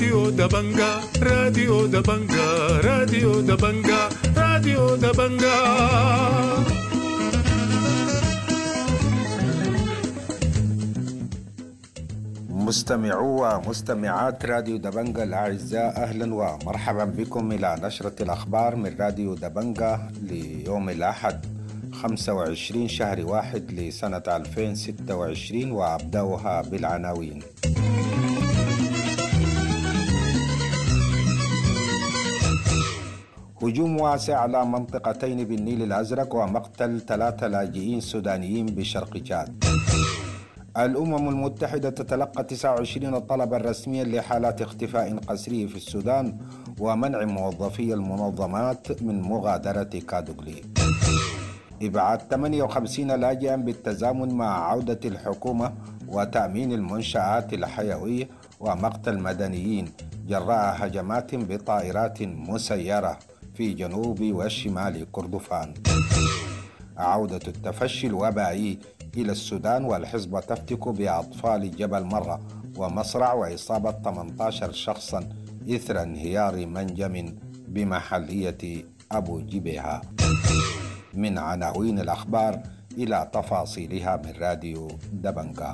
راديو دبنجا راديو دبنجا راديو دبنجا راديو دبنجا. مستمعو ومستمعات راديو دبنجا الأعزاء، أهلا ومرحبا بكم إلى نشرة الأخبار من راديو دبنجا ليوم الأحد 25 شهر واحد لسنة 2026، وأبدأها بالعناوين. هجوم واسع على منطقتين بالنيل الأزرق ومقتل 3 لاجئين سودانيين بشرق تشاد. الأمم المتحدة تتلقى 29 طلبا رسميا لحالات اختفاء قسري في السودان ومنع موظفي المنظمات من مغادرة كادوغلي. إبعاد 58 لاجئا بالتزامن مع عودة الحكومة وتأمين المنشآت الحيوية، ومقتل مدنيين جراء هجمات بطائرات مسيرة في جنوب وشمال كردفان. عودة التفشي الوبائي إلى السودان، والحزب تفتك بأطفال جبل مرة ومصرع، وإصابة 18 شخصا إثر انهيار منجم بمحلية أبو جبيهة. من عناوين الأخبار إلى تفاصيلها من راديو دبنجا.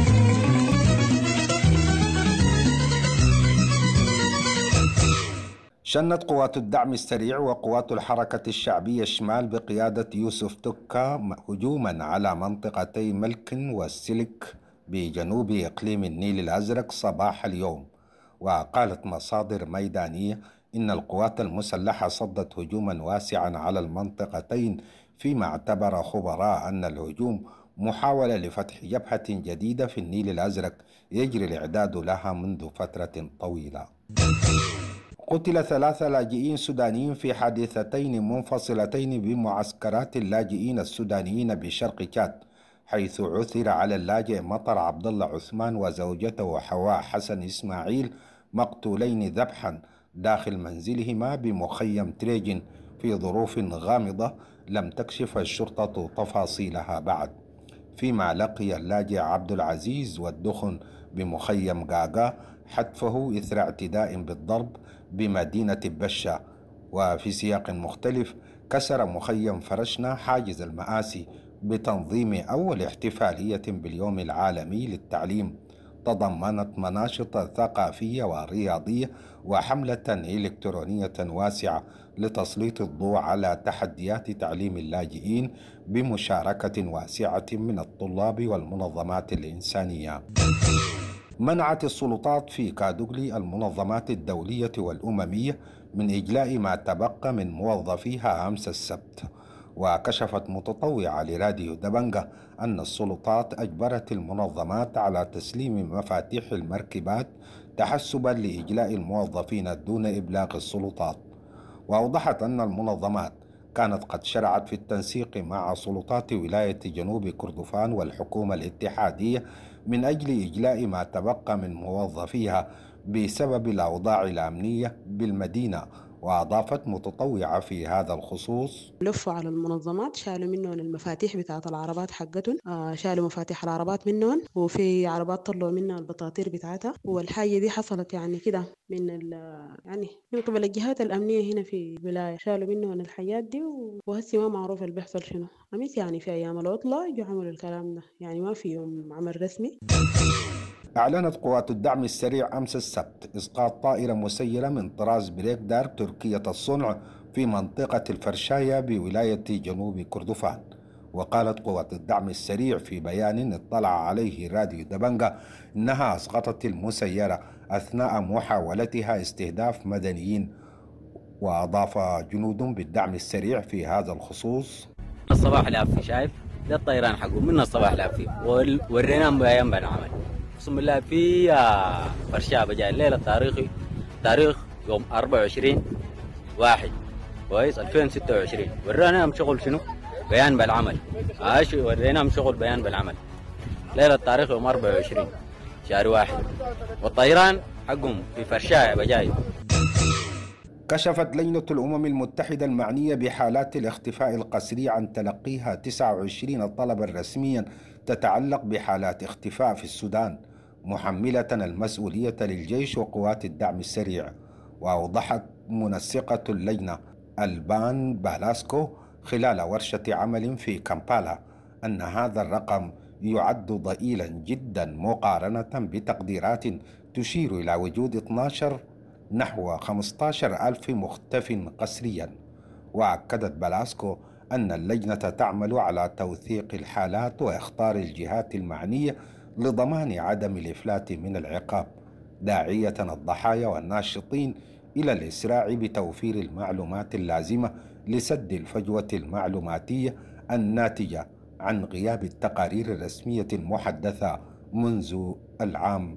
شنت قوات الدعم السريع وقوات الحركة الشعبية الشمال بقيادة يوسف توكا هجوما على منطقتي ملكن والسلك بجنوب إقليم النيل الأزرق صباح اليوم. وقالت مصادر ميدانية إن القوات المسلحة صدت هجوما واسعا على المنطقتين، فيما اعتبر خبراء أن الهجوم محاولة لفتح جبهة جديدة في النيل الأزرق يجري الإعداد لها منذ فترة طويلة. قتل 3 لاجئين سودانيين في حادثتين منفصلتين بمعسكرات اللاجئين السودانيين بشرق تشاد، حيث عثر على اللاجئ مطر عبد الله عثمان وزوجته حواء حسن إسماعيل مقتولين ذبحا داخل منزلهما بمخيم تريجن في ظروف غامضة لم تكشف الشرطة تفاصيلها بعد. فيما لقي اللاجئ عبد العزيز والدخن بمخيم غاغا حتفه إثر اعتداء بالضرب بمدينة بشة. وفي سياق مختلف كسر مخيم فرشنا حاجز المآسي بتنظيم أول احتفالية باليوم العالمي للتعليم، تضمنت مناشط ثقافية ورياضية وحملة إلكترونية واسعة لتسليط الضوء على تحديات تعليم اللاجئين بمشاركة واسعة من الطلاب والمنظمات الإنسانية. منعت السلطات في كادوغلي المنظمات الدولية والأممية من إجلاء ما تبقى من موظفيها أمس السبت. وكشفت متطوعة لراديو دبنجا أن السلطات أجبرت المنظمات على تسليم مفاتيح المركبات تحسبا لإجلاء الموظفين دون إبلاغ السلطات. وأوضحت أن المنظمات كانت قد شرعت في التنسيق مع سلطات ولاية جنوب كردفان والحكومة الاتحادية من أجل إجلاء ما تبقى من موظفيها بسبب الأوضاع الأمنية بالمدينة. وأضافت متطوعة في هذا الخصوص: لفوا على المنظمات، شالوا منهم المفاتيح بتاعت العربات حقتهم، شالوا مفاتيح العربات منهم، وفي عربات طلعوا منها البطاطير بتاعتها. والحاجة دي حصلت يعني كده من قبل الجهات الأمنية هنا في الولاية، شالوا منهم الحاجات دي. وهسي ما معروف اللي بيحصل شنو. أمس يعني في أيام العطلة يجوا عملوا الكلام ده، يعني ما في يوم عمل رسمي. أعلنت قوات الدعم السريع أمس السبت إسقاط طائرة مسيرة من طراز بريكدار تركية الصنع في منطقة الفرشاية بولاية جنوب كردفان. وقالت قوات الدعم السريع في بيان اطلع عليه راديو دبنجا إنها أسقطت المسيرة أثناء محاولتها استهداف مدنيين. وأضاف جنود بالدعم السريع في هذا الخصوص: الصباح لافي شايف ده الطيران حقه من الصباح لافي وريناهم بيان بنعمل اقسم بالله في فرشابه جاي الليله تاريخ يوم 24/1 كويس 2026. وريناهم شغل شنو بيان بالعمل. وريناهم شغل بيان بالعمل ليله تاريخ يوم 24 شهر 1، والطيران حقهم في فرشايه بجاي. كشفت لجنة الأمم المتحدة المعنية بحالات الاختفاء القسري عن تلقيها 29 طلبا رسميا تتعلق بحالات اختفاء في السودان. محملة المسؤولية للجيش وقوات الدعم السريع. وأوضحت منسقة اللجنة البان بالاسكو خلال ورشة عمل في كامبالا أن هذا الرقم يعد ضئيلا جدا مقارنة بتقديرات تشير إلى وجود 12 نحو 15 ألف مختف قسريا. وأكدت بالاسكو أن اللجنة تعمل على توثيق الحالات وإخطار الجهات المعنية لضمان عدم الإفلات من العقاب، داعية الضحايا والناشطين إلى الإسراع بتوفير المعلومات اللازمة لسد الفجوة المعلوماتية الناتجة عن غياب التقارير الرسمية المحدثة منذ العام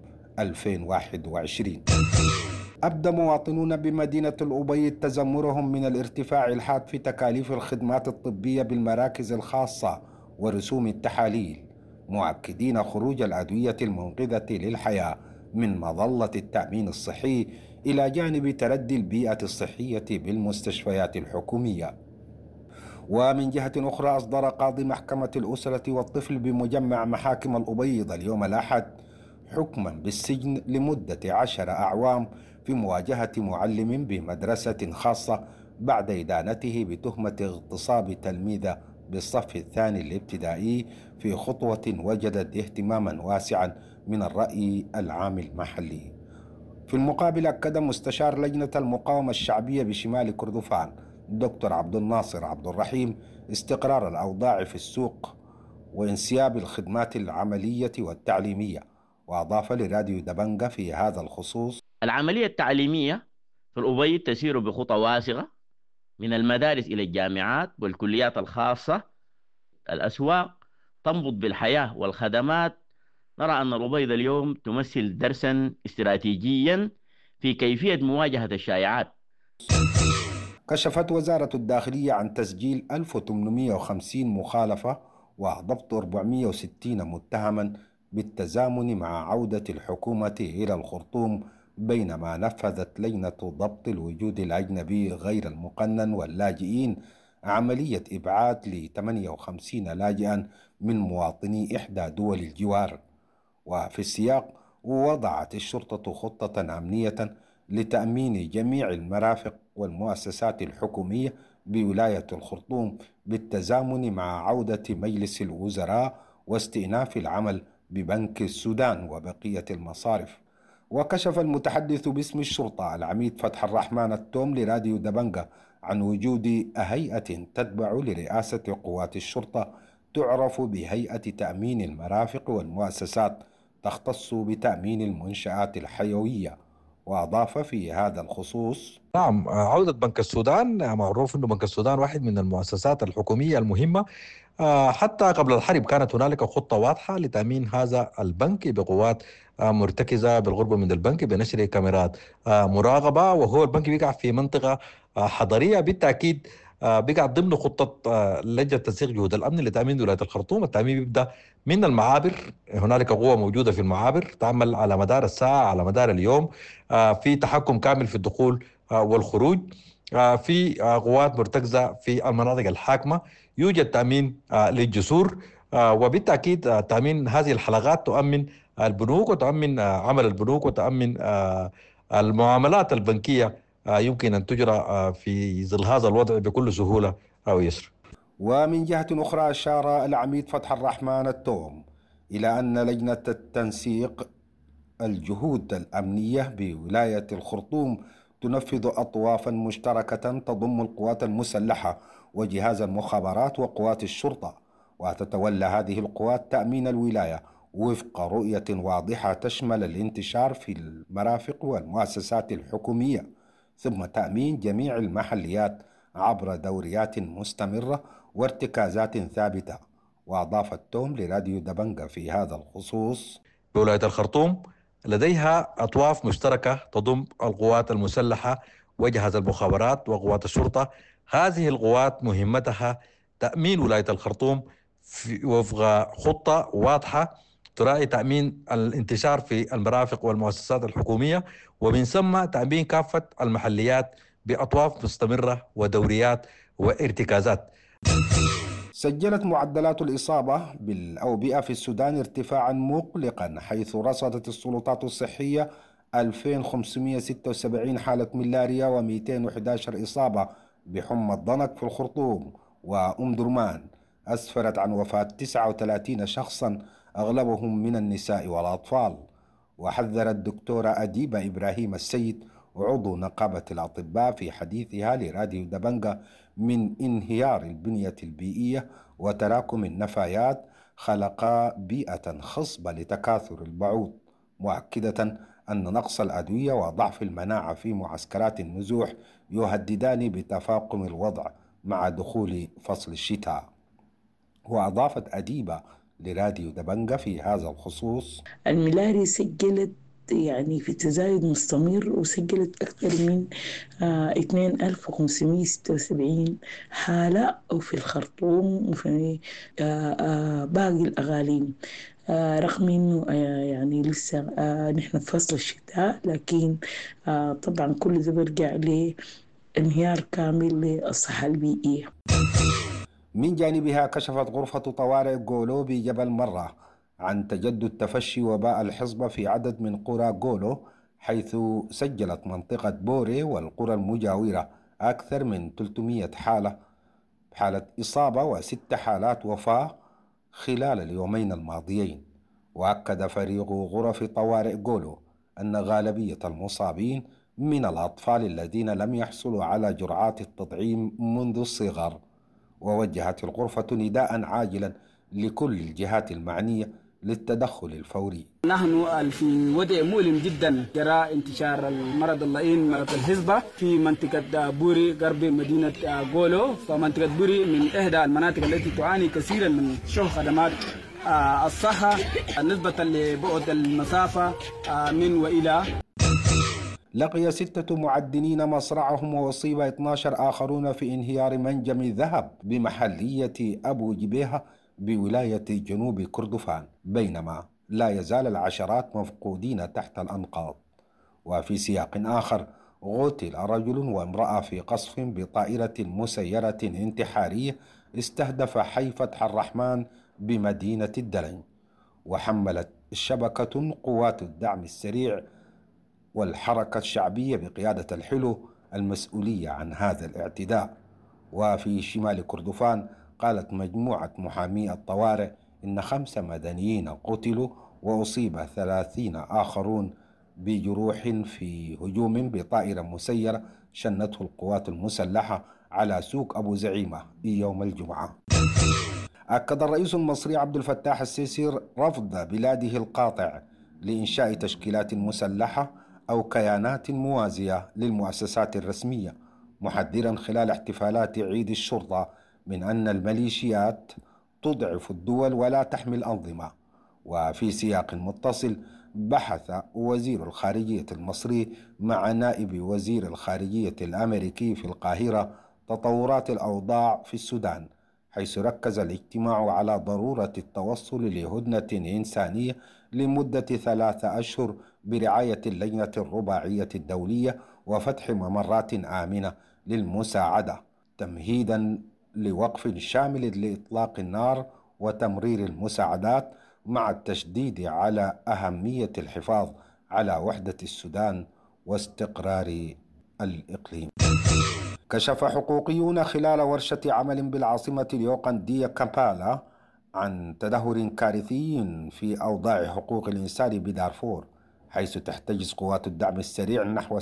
2021. أبدى مواطنون بمدينة الأبيض تذمرهم من الارتفاع الحاد في تكاليف الخدمات الطبية بالمراكز الخاصة ورسوم التحاليل، مؤكدين خروج الأدوية المنقذة للحياة من مظلة التأمين الصحي إلى جانب تردي البيئة الصحية بالمستشفيات الحكومية. ومن جهة أخرى أصدر قاضي محكمة الأسرة والطفل بمجمع محاكم الأبيض اليوم الأحد حكما بالسجن لمدة 10 أعوام في مواجهة معلم بمدرسة خاصة بعد إدانته بتهمة اغتصاب تلميذة بالصف الثاني الابتدائي في خطوة وجدت اهتماما واسعا من الرأي العام المحلي. في المقابل أكد مستشار لجنة المقاومة الشعبية بشمال كردفان دكتور عبد الناصر عبد الرحيم استقرار الأوضاع في السوق وانسياب الخدمات العملية والتعليمية. وأضاف لراديو دبنجة في هذا الخصوص: العملية التعليمية في الأبيض تسير بخطى واسعة من المدارس إلى الجامعات والكليات الخاصة. الأسواق تنبض بالحياة والخدمات. نرى أن الأبيض اليوم تمثل درسا استراتيجيا في كيفية مواجهة الشائعات. كشفت وزارة الداخلية عن تسجيل 1850 مخالفة وضبط 460 متهما بالتزامن مع عودة الحكومة إلى الخرطوم، بينما نفذت لجنة ضبط الوجود الأجنبي غير المقنن واللاجئين عملية إبعاد ل 58 لاجئا من مواطني إحدى دول الجوار. وفي السياق وضعت الشرطة خطة أمنية لتأمين جميع المرافق والمؤسسات الحكومية بولاية الخرطوم بالتزامن مع عودة مجلس الوزراء واستئناف العمل ببنك السودان وبقية المصارف. وكشف المتحدث باسم الشرطة العميد فتح الرحمن التوم لراديو دبنجة عن وجود هيئة تتبع لرئاسة قوات الشرطة تعرف بهيئة تأمين المرافق والمؤسسات تختص بتأمين المنشآت الحيوية. وأضاف في هذا الخصوص: نعم، عودة بنك السودان معروف أنه بنك السودان واحد من المؤسسات الحكومية المهمة. حتى قبل الحرب كانت هنالك خطة واضحة لتأمين هذا البنك بقوات مرتكزة بالقرب من البنك بنشر كاميرات مراقبة، وهو البنك بيقع في منطقة حضرية. بالتأكيد بقع ضمن خطة لجنة تنسيق جهود الأمن لتأمين ولاية الخرطوم. التأمين يبدأ من المعابر، هنالك قوة موجودة في المعابر تعمل على مدار الساعة على مدار اليوم، في تحكم كامل في الدخول والخروج، في قوات مرتكزة في المناطق الحاكمة، يوجد تأمين للجسور، وبالتأكيد تأمين هذه الحلقات تؤمن البنوك وتؤمن عمل البنوك وتؤمن المعاملات البنكية يمكن أن تجرى في ظل هذا الوضع بكل سهولة أو يسر. ومن جهة أخرى أشار العميد فتح الرحمن التوم إلى أن لجنة التنسيق الجهود الأمنية بولاية الخرطوم تنفذ أطوافا مشتركة تضم القوات المسلحة وجهاز المخابرات وقوات الشرطة، وتتولى هذه القوات تأمين الولاية وفق رؤية واضحة تشمل الانتشار في المرافق والمؤسسات الحكومية، ثم تأمين جميع المحليات عبر دوريات مستمرة وارتكازات ثابتة. وأضاف التوم لراديو دبنجة في هذا الخصوص: ولاية الخرطوم لديها أطواف مشتركة تضم القوات المسلحة وجهاز المخابرات وقوات الشرطة. هذه القوات مهمتها تأمين ولاية الخرطوم وفق خطة واضحة تراعي تأمين الانتشار في المرافق والمؤسسات الحكومية، ومن ثم تأمين كافة المحليات بأطواف مستمرة ودوريات وارتكازات. سجلت معدلات الإصابة بالأوبئة في السودان ارتفاعا مقلقا، حيث رصدت السلطات الصحية 2576 حالة ملاريا و211 إصابة بحمى الضنك في الخرطوم وأم درمان، أسفرت عن وفاة 39 شخصا أغلبهم من النساء والأطفال. وحذر الدكتورة أديبة إبراهيم السيد عضو نقابة الأطباء في حديثها لراديو دبنجة من انهيار البنية البيئية وتراكم النفايات خلق بيئة خصبة لتكاثر البعوض، مؤكدة أن نقص الأدوية وضعف المناعة في معسكرات النزوح يهددان بتفاقم الوضع مع دخول فصل الشتاء. وأضافت أديبة لراديو دبنجة في هذا الخصوص: الملاري سجلت يعني في تزايد مستمر، وسجلت أكثر من 2576 حالة في الخرطوم وفي باقي الأقاليم، رغم أنه يعني لسه نحن في فصل الشتاء، لكن طبعا كل ده برجع لانهيار كامل للصحة البيئية. من جانبها كشفت غرفة طوارئ غولو بجبل مرة عن تجدد تفشي وباء الحصبة في عدد من قرى غولو، حيث سجلت منطقة بوري والقرى المجاورة أكثر من 300 حالة إصابة و6 حالات وفاة خلال اليومين الماضيين. وأكد فريق غرف طوارئ غولو أن غالبية المصابين من الأطفال الذين لم يحصلوا على جرعات التطعيم منذ الصغر. ووجهت الغرفة نداء عاجلا لكل الجهات المعنية للتدخل الفوري. نحن في وضع مؤلم جدا جراء انتشار المرض اللعين مرض الحصبة في منطقة بوري غرب مدينة غولو. فمنطقة بوري من إحدى المناطق التي تعاني كثيرا من شح خدمات الصحة نسبة لبعد المسافة من وإلى. لقي 6 معدنين مصرعهم وأصيب 12 آخرون في انهيار منجم ذهب بمحلية أبو جبيهة بولاية جنوب كردفان، بينما لا يزال العشرات مفقودين تحت الأنقاض. وفي سياق آخر قتل رجل وامرأة في قصف بطائرة مسيرة انتحارية استهدف حي فتح الرحمن بمدينة الدلن. وحملت شبكة قوات الدعم السريع والحركة الشعبية بقيادة الحلو المسؤولية عن هذا الاعتداء. وفي شمال كردفان قالت مجموعة محامي الطوارئ إن 5 مدنيين قتلوا وأصيب 30 آخرون بجروح في هجوم بطائرة مسيرة شنته القوات المسلحة على سوق أبو زعيمة يوم الجمعة. أكد الرئيس المصري عبد الفتاح السيسي رفض بلاده القاطع لإنشاء تشكيلات مسلحة أو كيانات موازية للمؤسسات الرسمية، محذرا خلال احتفالات عيد الشرطة من أن الميليشيات تضعف الدول ولا تحمي الأنظمة. وفي سياق متصل بحث وزير الخارجية المصري مع نائب وزير الخارجية الأمريكي في القاهرة تطورات الأوضاع في السودان، حيث ركز الاجتماع على ضرورة التوصل لهدنة إنسانية لمدة 3 أشهر برعاية اللجنة الرباعية الدولية وفتح ممرات آمنة للمساعدة، تمهيدا لوقف شامل لإطلاق النار وتمرير المساعدات، مع التشديد على أهمية الحفاظ على وحدة السودان واستقرار الإقليم. كشف حقوقيون خلال ورشة عمل بالعاصمة اليوغندية كامبالا عن تدهور كارثي في أوضاع حقوق الإنسان بدارفور، حيث تحتجز قوات الدعم السريع نحو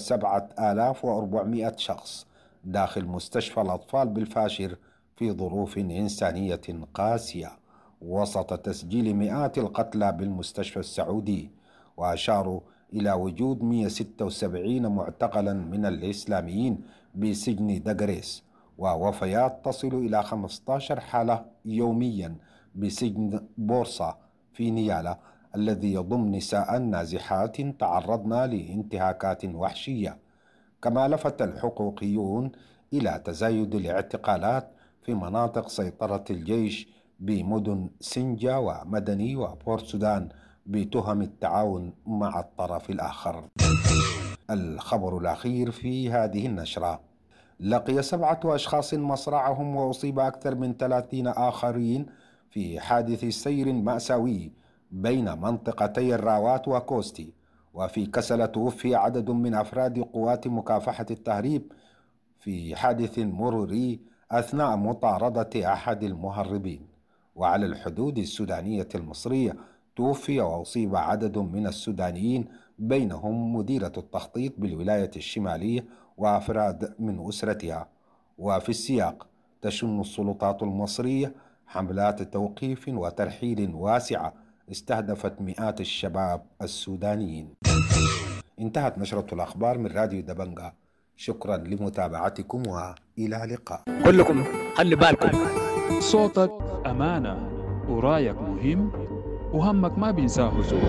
7400 شخص داخل مستشفى الأطفال بالفاشر في ظروف إنسانية قاسية وسط تسجيل مئات القتلى بالمستشفى السعودي. وأشاروا إلى وجود 176 معتقلا من الإسلاميين بسجن دغريس، ووفيات تصل إلى 15 حالة يوميا بسجن بورصة في نيالا الذي يضم نساء نازحات تعرضن لانتهاكات وحشية. كما لفت الحقوقيون إلى تزايد الاعتقالات في مناطق سيطرة الجيش بمدن سنجا ومدني وبورت سودان بتهم التعاون مع الطرف الآخر. الخبر الأخير في هذه النشرة: لقي 7 أشخاص مصرعهم وأصيب أكثر من 30 آخرين في حادث سير مأساوي بين منطقتي الراوات وكوستي. وفي كسل توفي عدد من أفراد قوات مكافحة التهريب في حادث مروري أثناء مطاردة أحد المهربين. وعلى الحدود السودانية المصرية توفي وأصيب عدد من السودانيين بينهم مديرة التخطيط بالولاية الشمالية وأفراد من أسرتها. وفي السياق تشن السلطات المصرية حملات توقيف وترحيل واسعة استهدفت مئات الشباب السودانيين. انتهت نشرة الأخبار من راديو دبنجة. شكرا لمتابعتكم وإلى اللقاء. كلكم خلي بالكم، صوتك أمانة ورايك مهم وهمك ما بينساه سوء.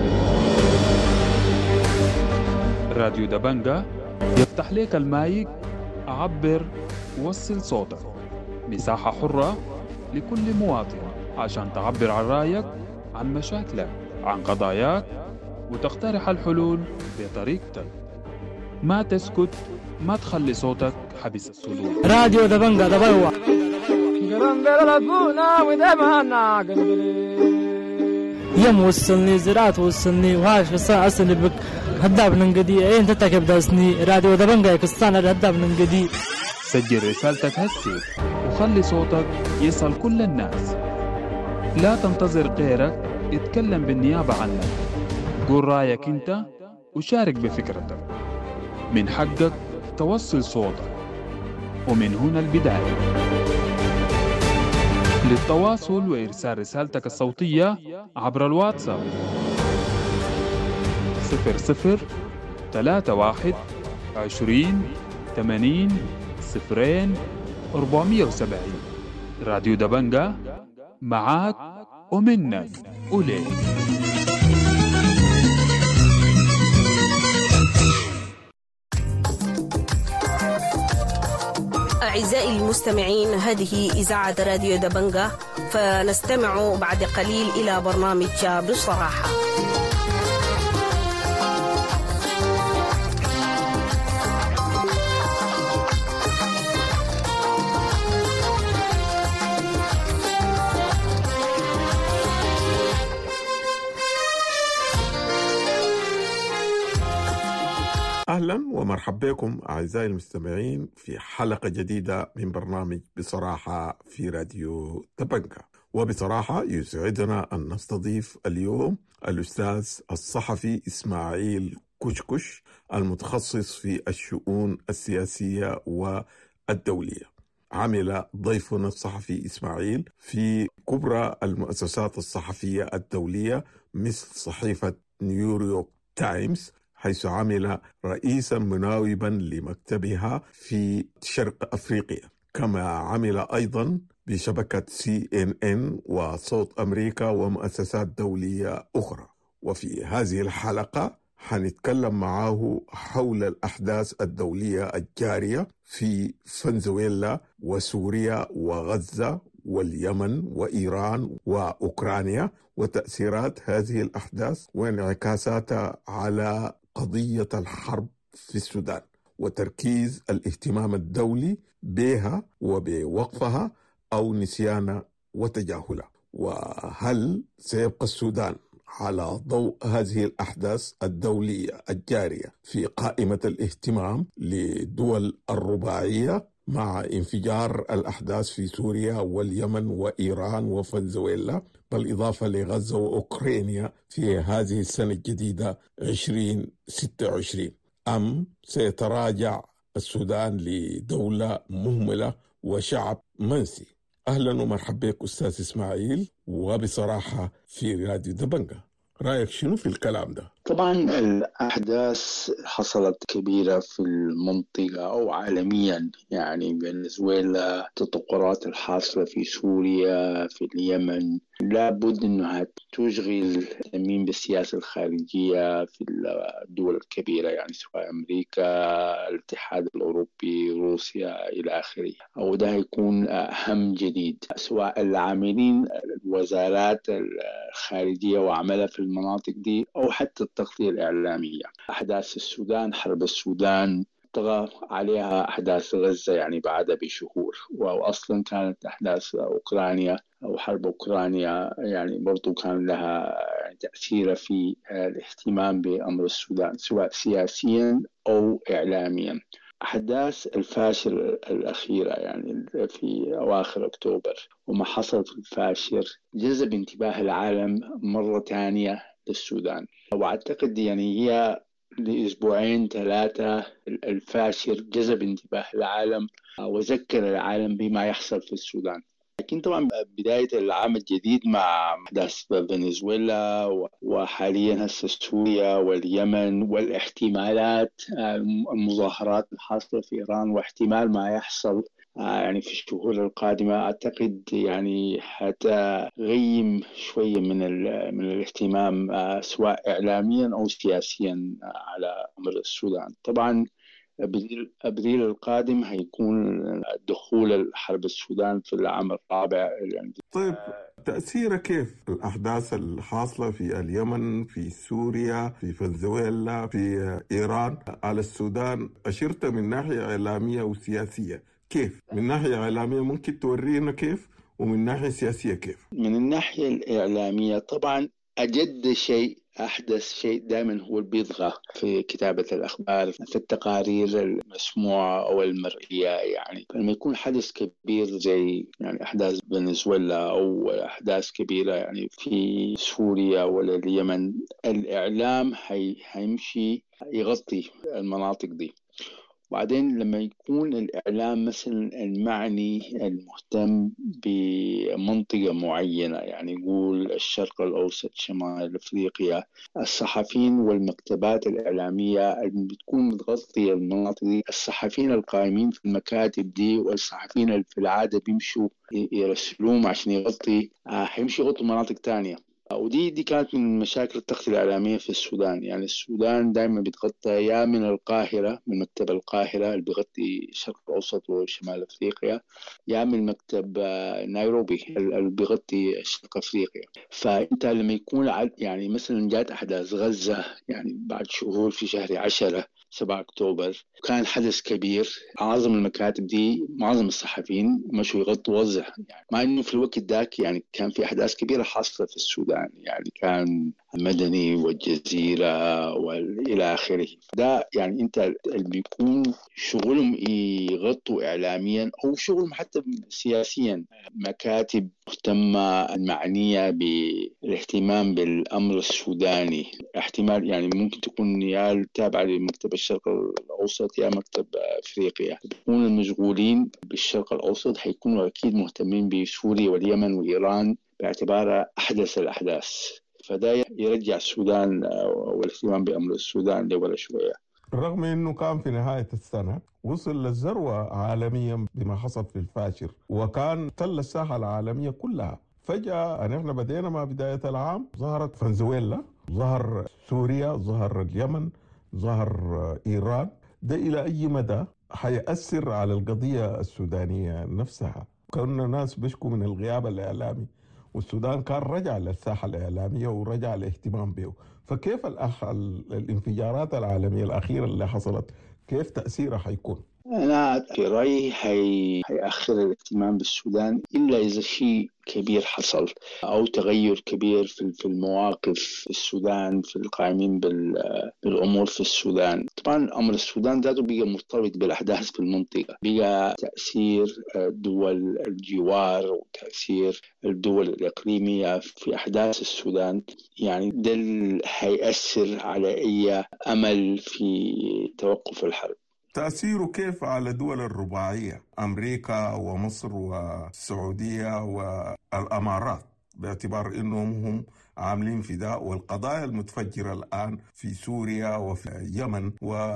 راديو دبنجة يفتح لك المايك، عبر ووصل صوتك. مساحة حرة لكل مواطن عشان تعبر عن رايك، عن مشاكلك، عن قضاياك، وتقترح الحلول بطريقتك. ما تسكت، ما تخلي صوتك حبس الصدور. راديو دبنجة دبوا يم وصلني زراعة وصلني وهاش قصة أصلي بك هداب ننقدي أين تتكب داسني. راديو دبنجة قصة هداب ننقدي. سجل رسالتك هسي وخلي صوتك يصل كل الناس. لا تنتظر غيرك يتكلم بالنيابة عنك. قول رأيك انت وشارك بفكرتك. من حقك توصل صوتك، ومن هنا البداية. للتواصل وإرسال رسالتك الصوتية عبر الواتساب 0031 20 80 0470. راديو دبنجة معاك ومنك وليك. أعزائي المستمعين، هذه إذاعة راديو دبنجة، فنستمع بعد قليل إلى برنامج بصراحة. أهلا ومرحبا بكم أعزائي المستمعين في حلقة جديدة من برنامج بصراحة في راديو دبنجة. وبصراحة يسعدنا أن نستضيف اليوم الأستاذ الصحفي إسماعيل كشكش، المتخصص في الشؤون السياسية والدولية. عمل ضيفنا الصحفي إسماعيل في كبرى المؤسسات الصحفية الدولية مثل صحيفة نيويورك تايمز، حيث عمل رئيسا مناوبا لمكتبها في شرق أفريقيا، كما عمل أيضا بشبكة CNN وصوت أمريكا ومؤسسات دولية أخرى. وفي هذه الحلقة حنتكلم معه حول الأحداث الدولية الجارية في فنزويلا وسوريا وغزة واليمن وإيران وأوكرانيا، وتأثيرات هذه الأحداث وانعكاساتها على قضية الحرب في السودان، وتركيز الاهتمام الدولي بها وبوقفها أو نسيانها وتجاهلها. وهل سيبقى السودان على ضوء هذه الأحداث الدولية الجارية في قائمة الاهتمام لدول الرباعية مع انفجار الأحداث في سوريا واليمن وإيران وفنزويلا، بالإضافة لغزة وأوكرانيا في هذه السنة الجديدة 2026؟ أم سيتراجع السودان لدولة مهملة وشعب منسي؟ أهلا ومرحبا بك أستاذ إسماعيل، وبصراحة في راديو دبنجة. رأيك شنو في الكلام ده؟ طبعا الأحداث حصلت كبيرة في المنطقة أو عالميا، يعني فنزويلا، التطورات الحاصلة في سوريا، في اليمن، لابد أنها تشغل تأمين بالسياسة الخارجية في الدول الكبيرة، يعني سواء أمريكا، الاتحاد الأوروبي، روسيا إلى آخره. وده هيكون أهم جديد، سواء العاملين الوزارات الخارجية وعملها في المناطق دي أو حتى التغطية الإعلامية. أحداث السودان، حرب السودان، طغى عليها أحداث غزة يعني بعدها بشهور، وأصلا كانت أحداث أوكرانيا أو حرب أوكرانيا يعني برضو كان لها تأثير في الاهتمام بأمر السودان سواء سياسيا أو إعلاميا. أحداث الفاشر الأخيرة يعني في أواخر أكتوبر وما حصل في الفاشر جذب انتباه العالم مرة تانية للسودان، وأعتقد يعني هي لأسبوعين 3 الفاشر جذب انتباه العالم وذكر العالم بما يحصل في السودان. لكن طبعا بداية العام الجديد مع أحداث فنزويلا وحاليا هسه سوريا واليمن والاحتمالات المظاهرات الحاصلة في إيران واحتمال ما يحصل يعني في الشهور القادمة، أعتقد يعني حتغيم شوية من الاهتمام سواء إعلاميا أو سياسيا على أمر السودان. طبعا أبريل القادم هيكون دخول الحرب السودان في العام الرابع يعني. طيب تأثيره كيف الأحداث الحاصلة في اليمن، في سوريا، في فنزويلا، في إيران على السودان؟ أشرت من ناحية إعلامية وسياسية، كيف؟ من ناحية إعلامية ممكن تورينا كيف، ومن ناحية سياسية كيف؟ من الناحية الإعلامية طبعا أجد شيء أحدث شيء دائما هو بيطغى في كتابة الأخبار، في التقارير المسموعة أو المرئية. يعني لما يكون حدث كبير زي يعني أحداث فنزويلا أو أحداث كبيرة يعني في سوريا ولا اليمن، الإعلام هيمشي يغطي المناطق دي. وبعدين لما يكون الإعلام مثلا المعني المهتم بمنطقة معينة، يعني يقول الشرق الأوسط، شمال أفريقيا، الصحفيين والمكتبات الإعلامية اللي بتكون متغطية المناطق دي، الصحفيين القائمين في المكاتب دي والصحفيين اللي في العادة بيمشوا يرسلوهم عشان يغطي هيمشوا يغطوا مناطق تانية. ودي كانت من مشاكل التغطية الإعلامية في السودان. يعني السودان دائما بتغطى يا من القاهرة، من مكتب القاهرة اللي بيغطي الشرق الأوسط وشمال أفريقيا، يا من مكتب نيروبي اللي بيغطي شرق أفريقيا. فأنت لما يكون يعني مثلا جات أحداث غزة يعني بعد شهور في شهر 10 7 أكتوبر كان حدث كبير، معظم المكاتب دي معظم الصحفيين مشوا يغطوا وزع، يعني مع إنه في الوقت ذاك يعني كان في أحداث كبيرة حاصلة في السودان، يعني كان مدني والجزيرة وإلى آخره. ده يعني أنت اللي بيكون شغلهم يغطوا إعلاميا أو شغلهم حتى سياسيا، مكاتب مهتمة المعنية بالاهتمام بالأمر السوداني، احتمال يعني ممكن تكون يا تابعة لمكتب الشرق الأوسط يا مكتب أفريقيا، يكونوا المشغولين بالشرق الأوسط هيكونوا أكيد مهتمين بسوريا واليمن وإيران باعتبارها أحدث الأحداث. فده يرجع السودان والاهتمام بأمر السودان لورا شوية. رغم أنه كان في نهاية السنة وصل للذروة عالميا بما حصل في الفاشر وكان تل الساحة العالمية كلها، فجأة نحن بدينا مع بداية العام ظهرت فنزويلا، ظهر سوريا، ظهر اليمن، ظهر إيران. ده إلى أي مدى حيأثر على القضية السودانية نفسها؟ كنا ناس بيشكوا من الغياب الإعلامي، والسودان كان رجع للساحة الإعلامية ورجع الاهتمام به. فكيف الانفجارات العالمية الأخيرة اللي حصلت كيف تأثيرها حيكون؟ أنا في رأيي هيأخر الاهتمام بالسودان إلا إذا شيء كبير حصل أو تغير كبير في المواقف في السودان، في القائمين بالأمور في السودان. طبعا أمر السودان ذاته بقى مرتبط بالأحداث في المنطقة، بقى تأثير دول الجوار وتأثير الدول الإقليمية في أحداث السودان، يعني ده هيأثر على أي أمل في توقف الحرب. تأثيره كيف على دول الرباعية أمريكا ومصر والسعودية والأمارات، باعتبار أنهم هم عاملين فداء والقضايا المتفجرة الآن في سوريا وفي اليمن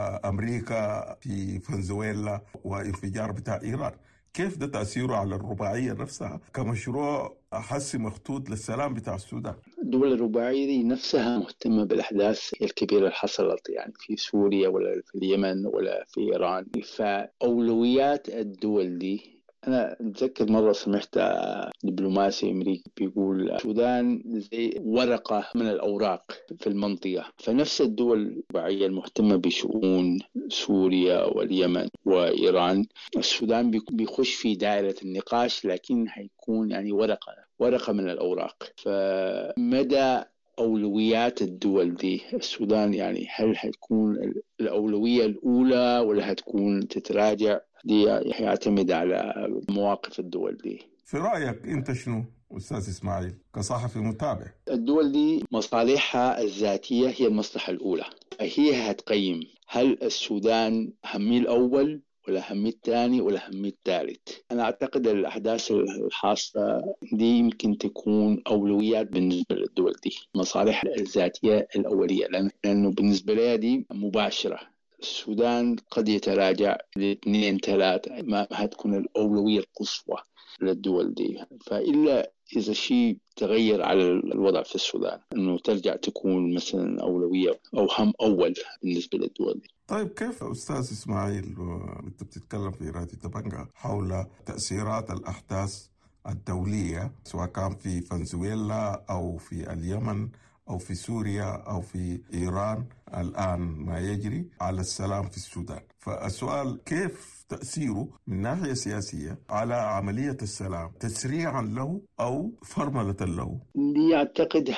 وأمريكا في فنزويلا وانفجار بتاع إيران؟ كيف ده تأثيره على الرباعية نفسها كمشروع حسي مخطوط للسلام بتاع السودان؟ الدول الرباعية دي نفسها مهتمة بالأحداث الكبيرة اللي حصلت يعني في سوريا ولا في اليمن ولا في إيران. فأولويات الدول دي أنا أتذكر مرة سمعت دبلوماسي أمريكي بيقول السودان زي ورقة من الأوراق في المنطقة، فنفس الدول الرباعية المهتمة بشؤون سوريا واليمن وإيران، السودان بيخش في دائرة النقاش، لكن هيكون يعني ورقة من الأوراق. فمدى أولويات الدول دي السودان، يعني هل هتكون الأولوية الأولى ولا هتكون تتراجع؟ دي يعتمد على مواقف الدول دي. في رأيك أنت شنو أستاذ إسماعيل كصحفي متابع؟ الدول دي مصالحها الذاتية هي المصلحة الأولى، هي هتقيم هل السودان همي الأول ولا همي الثاني ولا همي الثالث. أنا أعتقد الأحداث الحاصلة دي يمكن تكون أولويات بالنسبة للدول دي، مصالح الذاتية الأولية، لأنه بالنسبة لها دي مباشرة. السودان قد يتراجع ل2 3، ما هتكون الأولوية القصوى للدول دي. فإلا إذا شيء تغير على الوضع في السودان أنه ترجع تكون مثلا أولوية أو هم أول بالنسبة للدول دي. طيب كيف أستاذ إسماعيل أنت بتتكلم في راديو دبنجة حول تأثيرات الأحداث الدولية سواء كان في فنزويلا أو في اليمن أو في سوريا أو في إيران الآن ما يجري على السلام في السودان، فالسؤال كيف تأثيره من ناحية سياسية على عملية السلام تسريعا له أو فرملة له؟ أعتقد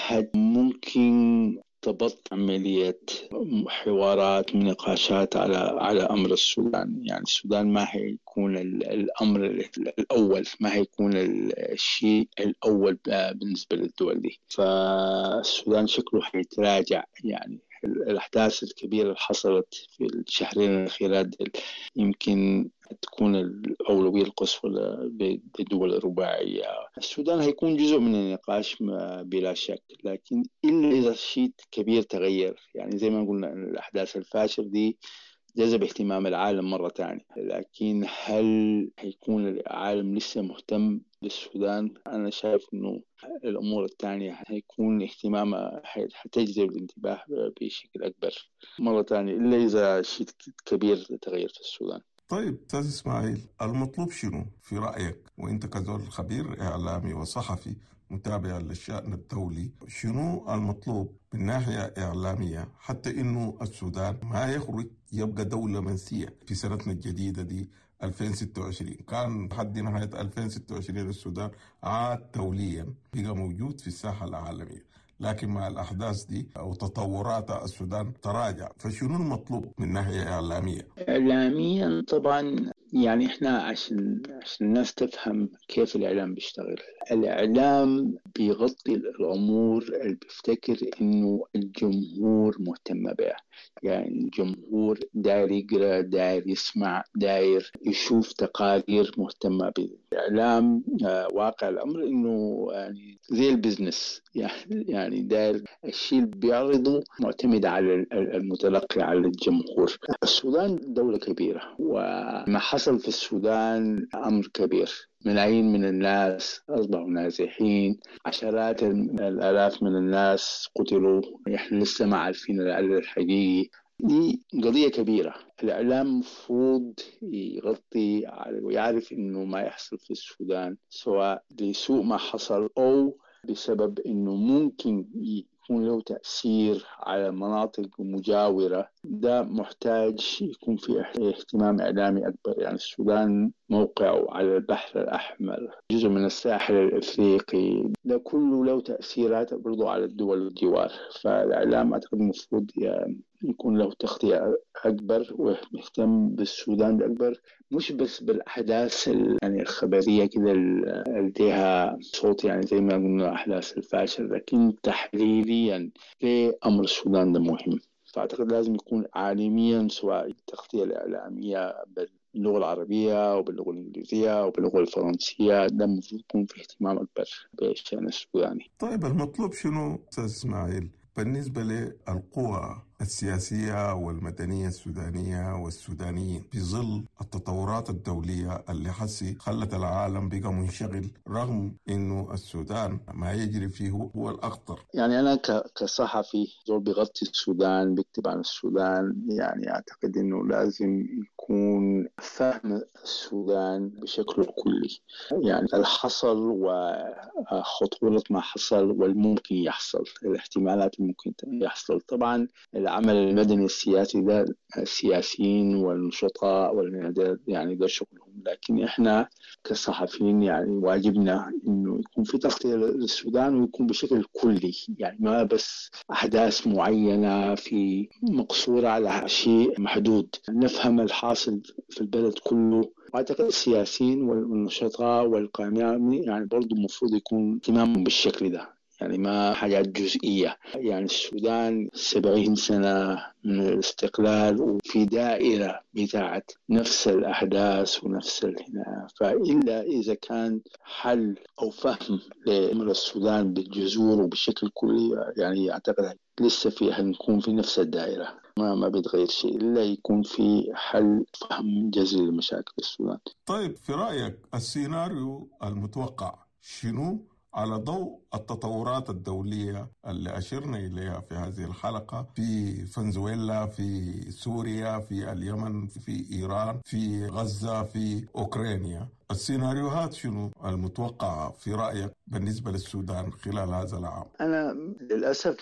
ممكن تبط عملية حوارات مناقشات على أمر السودان. يعني السودان ما هيكون الأمر الأول، ما هيكون الشيء الأول بالنسبة للدول دي. فالسودان شكله هيتراجع، يعني الأحداث الكبيرة اللي حصلت في الشهرين الأخيرات يمكن تكون الأولوية القصوى للدول الرباعية. السودان هيكون جزء من النقاش بلا شك، لكن إلا إذا شيء كبير تغير. يعني زي ما قلنا الأحداث الفاشل دي جذب اهتمام العالم مرة تانية، لكن هل هيكون العالم لسه مهتم بالسودان؟ أنا شايف إنه الأمور الثانية هيكون اهتمامها هتجذب الانتباه بشكل أكبر مرة تانية، إلا إذا شيء كبير تغير في السودان. طيب أستاذ إسماعيل، المطلوب شنو في رأيك وإنت كزول خبير إعلامي وصحفي متابع للشأن الدولي، شنو المطلوب من ناحية إعلامية حتى إنه السودان ما يخرج يبقى دولة منسية في سنتنا الجديدة دي 2026؟ كان لحد نهاية 2026 السودان عاد دوليا بقى موجود في الساحة العالمية، لكن مع الأحداث دي أو تطورات السودان تراجع. فشنو المطلوب من ناحية إعلامية؟ إعلاميا طبعا يعني إحنا عشان الناس تفهم كيف الإعلام بيشتغل. الإعلام بيغطي الأمور اللي بيفتكر إنه الجمهور مهتم بها. يعني الجمهور داير يقرأ، داير يسمع، داير يشوف تقارير مهتمة بالإعلام. واقع الأمر إنه يعني زي البزنس، يعني داير الشيء اللي بيعرضه معتمد على المتلقي، على الجمهور. السودان دولة كبيرة، وما حصل في السودان أمر كبير. ملايين من الناس أصبحوا نازحين، عشرات الآلاف من الناس قتلوا، إحنا لسه ما عارفين العدد الحقيقي. دي قضية كبيرة. الإعلام مفروض يغطي ويعرف إنه ما يحصل في السودان سواء لسوء ما حصل أو بسبب إنه ممكن يكون له تأثير على مناطق مجاورة. ده محتاج يكون في اهتمام إعلامي أكبر. يعني السودان موقعه على البحر الأحمر، جزء من الساحل الإفريقي، ده كله له تأثيرات برضو على الدول الجوار. فالإعلام أعتقد المفروض يكون له تغطية أكبر ويهتم بالسودان أكبر، مش بس بالأحداث يعني الخبرية كده اللي لها صوت، يعني زي ما قلنا أحداث الفاشل، لكن تحليليا لأمر السودان ده مهم. فأعتقد لازم يكون عالميا، سواء التغطية الإعلامية باللغة العربية وباللغة الإنجليزية وباللغة الفرنسية، ده المفروض يكون في اهتمام أكبر بالشأن السوداني. طيب المطلوب شنو أستاذ إسماعيل بالنسبة للقوى السياسية والمدنية السودانية والسودانيين في ظل التطورات الدولية اللي حسي خلت العالم بقى منشغل، رغم إنه السودان ما يجري فيه هو الأخطر؟ يعني أنا كصحفي زول بيغطي السودان، بيكتب عن السودان، يعني أعتقد إنه لازم يكون فهم السودان بشكل كلي، يعني الحصل وخطورة ما حصل والممكن يحصل، الاحتمالات الممكن يحصل. طبعا العمل المدني السياسي ده السياسيين والنشطاء والمعدات يعني ده شغلهم، لكن إحنا كصحفيين يعني واجبنا إنه يكون في تغطية للسودان ويكون بشكل كلي، يعني ما بس أحداث معينة في مقصورة على شيء محدود، نفهم الحاصل في البلد كله. وأعتقد السياسيين والنشطاء والقائمين يعني برضو المفروض يكون اهتمامهم بالشكل ده، يعني ما حاجات جزئية. يعني السودان 70 سنة من الاستقلال وفي دائرة بتاعت نفس الأحداث ونفس فإلا إذا كان حل أو فهم لأمر السودان بالجذور وبشكل كلي، يعني أعتقد لسه هنكون في نفس الدائرة، ما بيتغير شيء إلا يكون في حل فهم جذري لمشاكل السودان. طيب في رأيك السيناريو المتوقع شنو على ضوء التطورات الدولية اللي أشرنا إليها في هذه الحلقة، في فنزويلا، في سوريا، في اليمن، في إيران، في غزة، في أوكرانيا؟ السيناريوهات شنو المتوقعة في رأيك بالنسبة للسودان خلال هذا العام؟ أنا للأسف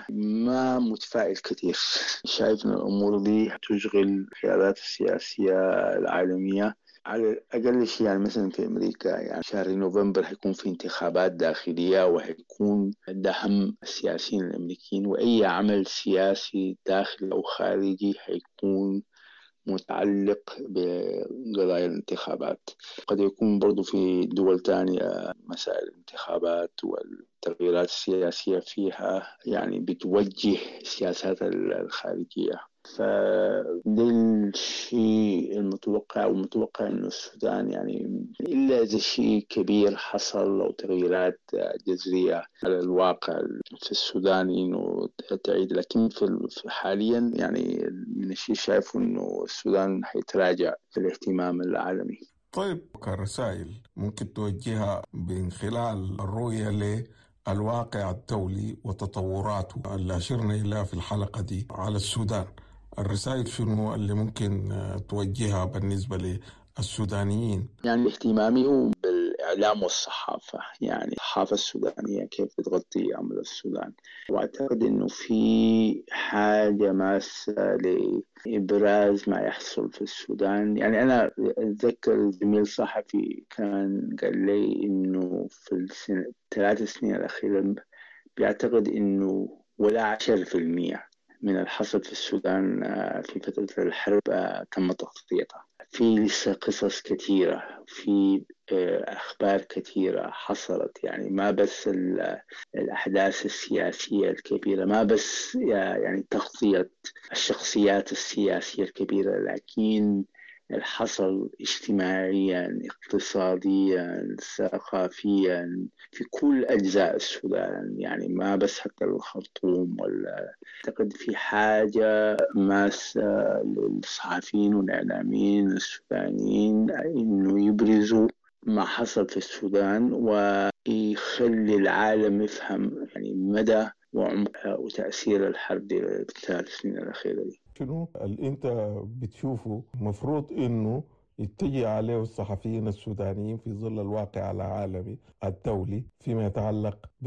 ما متفائل كثير، شايف أن الأمور دي تشغل القيادات السياسية العالمية على أقل شيء. يعني مثلا في أمريكا يعني شهر نوفمبر هيكون في انتخابات داخلية، وهيكون ده هم السياسيين الأمريكيين، وأي عمل سياسي داخلي أو خارجي هيكون متعلق بقضايا الانتخابات. قد يكون برضو في دول تانية مسائل الانتخابات والتغييرات السياسية فيها يعني بتوجه السياسات الخارجية. فده الشيء المتوقع، ومتوقع إنه السودان يعني إلا إذا شيء كبير حصل أو تغييرات جذرية على الواقع في السودان إنه تعيد، لكن في حاليا يعني من الشيء شايفه إنه السودان حيتراجع في الاهتمام العالمي. طيب كرسائل ممكن توجهها من خلال الرؤية للواقع الدولي وتطوراته اللي أشرنا إليها في الحلقة دي على السودان، الرسائل شنو اللي ممكن توجهها بالنسبة للسودانيين؟ يعني اهتمامي هو بالإعلام والصحافة، يعني الصحافة السودانية كيف بتغطي أمر السودان، وأعتقد إنه في حاجة ماسة لإبراز ما يحصل في السودان. يعني أنا أتذكر زميل صحفي كان قال لي إنه في الثلاث سنين الأخيرة بيعتقد إنه ولا 10% من الحصد في السودان في فترة الحرب تم تغطيتها. في لسه قصص كثيرة، في أخبار كثيرة حصلت، يعني ما بس الأحداث السياسية الكبيرة، ما بس يعني تغطية الشخصيات السياسية الكبيرة، لكن الحصل اجتماعيا، اقتصاديا، ثقافيا في كل أجزاء السودان، يعني ما بس حتى الخرطوم. ولا أعتقد في حاجة ماسة للصحفيين والإعلاميين السودانيين إنه يبرزوا ما حصل في السودان ويخلي العالم يفهم يعني مدى وعمق وتأثير الحرب في السنين الأخيرة دي. شنو اللي انت بتشوفه مفروض انه يتجه عليه الصحفيين السودانيين في ظل الواقع العالمي الدولي فيما يتعلق ب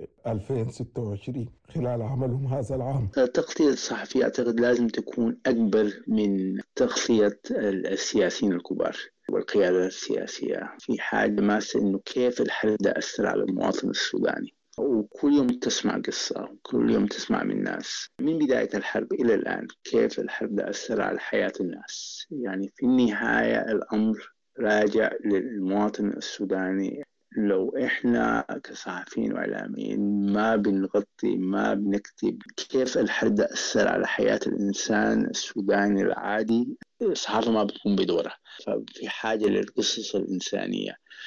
2026 خلال عملهم هذا العام؟ تغطية الصحفية أعتقد لازم تكون أكبر من تغطية السياسيين الكبار والقيادة السياسية. في حاجة ماسة إنه كيف الحرب ده أثر على المواطن السوداني، وكل يوم تسمع قصة، وكل يوم تسمع من ناس من بداية الحرب إلى الآن كيف الحرب ده أثر على حياة الناس. يعني في النهاية الأمر راجع للمواطن السوداني. لو إحنا كصحفيين وإعلاميين ما بنغطي، ما بنكتب كيف الحرب ده أثر على حياة الإنسان السوداني العادي، الصحافة ما بتكون بدورها. ففي حاجة للقصص الإنسانية.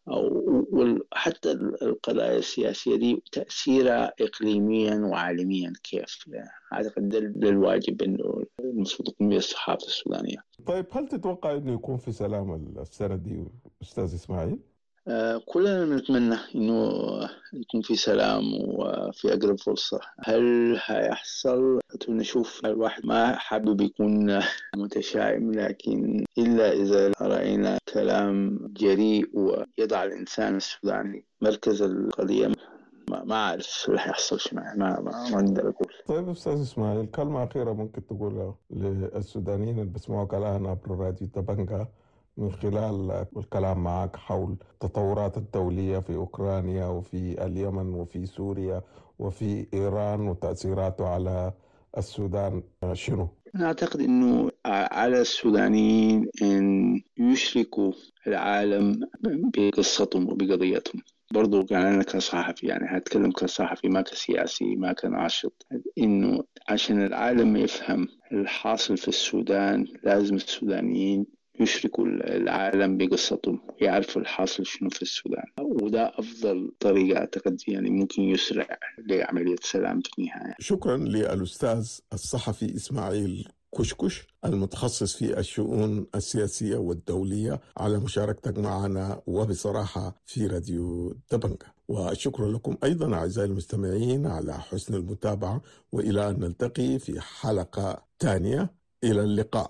وحتى القضايا السياسية دي تأثيرها إقليميا وعالميا كيف. أعتقد ده الواجب إنه المفروض يكون به الصحافة السودانية. طيب هل تتوقع إنه يكون في سلام السنة دي أستاذ إسماعيل؟ كلنا نتمنى إنه يكون في سلام وفي أقرب فرصة. هل هيحصل؟ نشوف. الواحد ما حابب يكون متشائم، لكن إلا إذا رأينا كلام جريء ويضع الإنسان السوداني مركز القضية. ما أعرف اللي هيحصل شو. ما أقدر أقول. طيب أستاذ إسماعيل، كلمة أخيرة ممكن تقولها للسودانيين اللي بيسمعوك الآن عبر راديو دبنجة من خلال الكلام معك حول التطورات الدولية في أوكرانيا وفي اليمن وفي سوريا وفي إيران وتأثيراته على السودان شنو؟ أنا أعتقد أنه على السودانيين أن يشركوا العالم بقصتهم وبقضيتهم. برضو أنا كصحفي، يعني هتكلم كصحفي ما كسياسي ما كناشط، إنه عشان العالم يفهم الحاصل في السودان لازم السودانيين يشركوا العالم بقصتهم ويعرفوا الحاصل شنو في السودان. وده أفضل طريقة أعتقد يعني ممكن يسرع لعملية سلام في النهاية. شكرا للأستاذ الصحفي إسماعيل كشكش المتخصص في الشؤون السياسية والدولية على مشاركتك معنا وبصراحة في راديو دبنجة. وشكرا لكم أيضا أعزائي المستمعين على حسن المتابعة، وإلى أن نلتقي في حلقة ثانية. إلى اللقاء.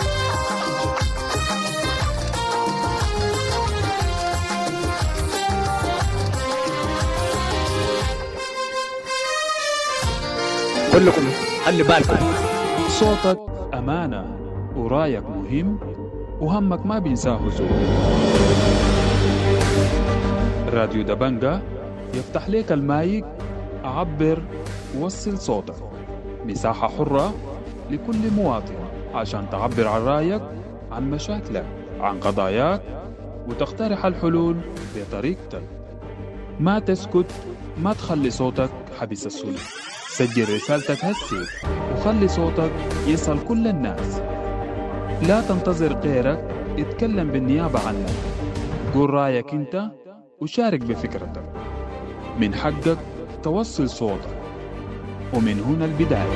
كلكم خلي بالكم، صوتك أمانة ورايك مهم وهمك ما بينساه زول. راديو دبنجة يفتح ليك المايك، عبر ووصل صوتك. مساحة حرة لكل مواطن عشان تعبر عن رايك، عن مشاكلك، عن قضاياك، وتقترح الحلول بطريقتك. ما تسكت، ما تخلي صوتك حبس السود. سجل رسالتك هسي وخلي صوتك يصل كل الناس. لا تنتظر غيرك، اتكلم بالنيابة عنك. قول رأيك انت وشارك بفكرتك. من حقك توصل صوتك، ومن هنا البداية.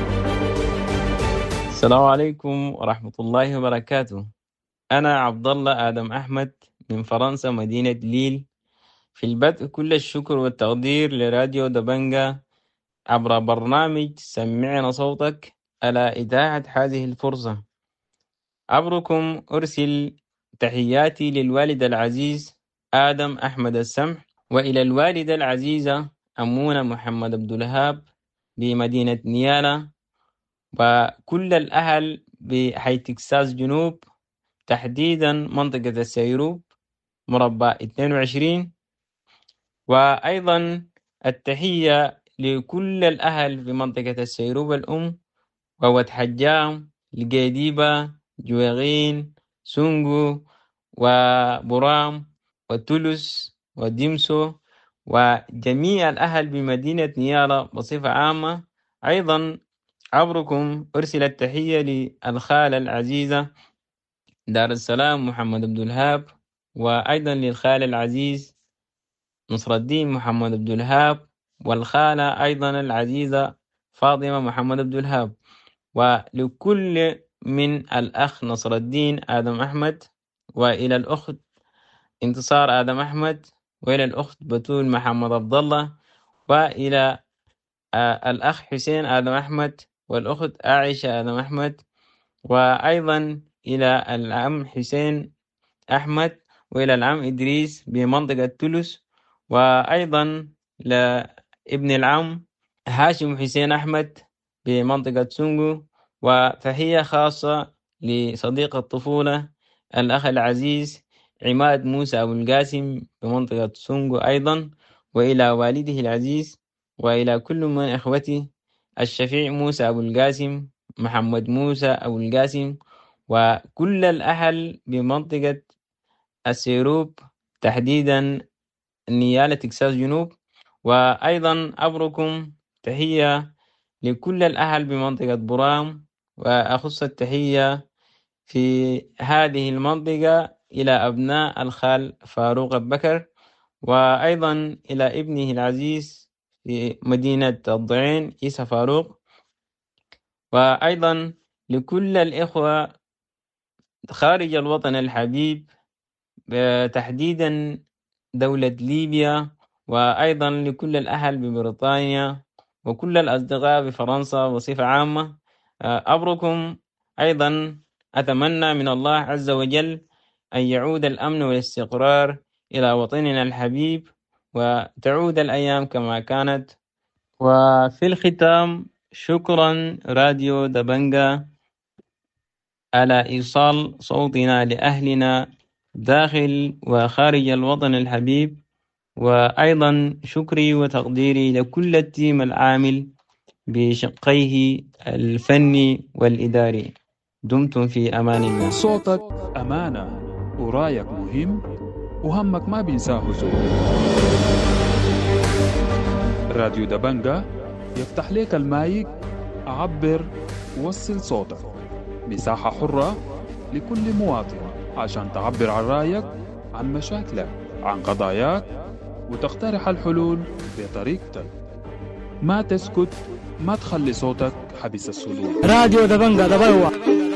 السلام عليكم ورحمة الله وبركاته. أنا عبد الله آدم أحمد من فرنسا مدينة ليل. في البدء كل الشكر والتقدير لراديو دبنجة عبر برنامج سمعنا صوتك على إذاعة هذه الفرصة. عبركم أرسل تحياتي للوالد العزيز آدم أحمد السمح، وإلى الوالدة العزيزة أمونة محمد عبد الوهاب بمدينة نيالا، وكل الأهل بحي تكساس جنوب، تحديدا منطقة السيروب مربع 22. وأيضا التحية لكل الأهل في منطقة السيروب الأم وود حجام، القيديبة، جويغين، سونغو، وبرام، وتولس، وديمسو، وجميع الأهل بمدينة نيالا بصفة عامة. أيضا عبركم أرسل التحية للخالة العزيزة دار السلام محمد عبد الوهاب، وأيضا للخال العزيز نصر الدين محمد عبد الوهاب، والخالة أيضا العزيزة فاطمة محمد عبد الوهاب، ولكل من الأخ نصر الدين آدم أحمد، وإلى الأخت انتصار آدم أحمد، وإلى الأخت بتول محمد عبد الله، وإلى الأخ حسين آدم أحمد، والأخت عائشة آدم أحمد، وأيضا إلى العم حسين أحمد، وإلى العم إدريس بمنطقة تولس، وأيضا لابن العم هاشم حسين أحمد بمنطقة سونغو. وتحية خاصة لصديق الطفولة الأخ العزيز عماد موسى أبو القاسم بمنطقة سونغو أيضا، وإلى والده العزيز، وإلى كل من إخوتي الشفيع موسى أبو القاسم، محمد موسى أبو القاسم، وكل الأهل بمنطقة السيروب تحديدا نيالة تكساس جنوب. وأيضا أبركم تحية لكل الأهل بمنطقة برام، وأخص التحية في هذه المنطقة إلى أبناء الخال فاروق البكر وأيضا إلى ابنه العزيز في مدينة الضعين عيسى فاروق، وأيضا لكل الإخوة خارج الوطن الحبيب تحديدا دولة ليبيا، وأيضا لكل الأهل ببريطانيا وكل الأصدقاء بفرنسا بصفة عامة. أبركم. أيضا أتمنى من الله عز وجل أن يعود الأمن والاستقرار إلى وطننا الحبيب وتعود الأيام كما كانت. وفي الختام شكرا راديو دبنجا على إيصال صوتنا لأهلنا داخل وخارج الوطن الحبيب، وأيضا شكري وتقديري لكل التيم العامل بشقيه الفني والإداري. دمتم في أمان الله. صوتك أمانة ورايك مهم وهمك ما بينساه زول. راديو دبنجا يفتح لك المايك، عبر وصل صوتك، مساحة حرة لكل مواطن عشان تعبر عن رأيك، عن مشاكلك، عن قضاياك، وتقترح الحلول بطريقتك. ما تسكت، ما تخلي صوتك حبس الصدور. راديو دبنجا دبوا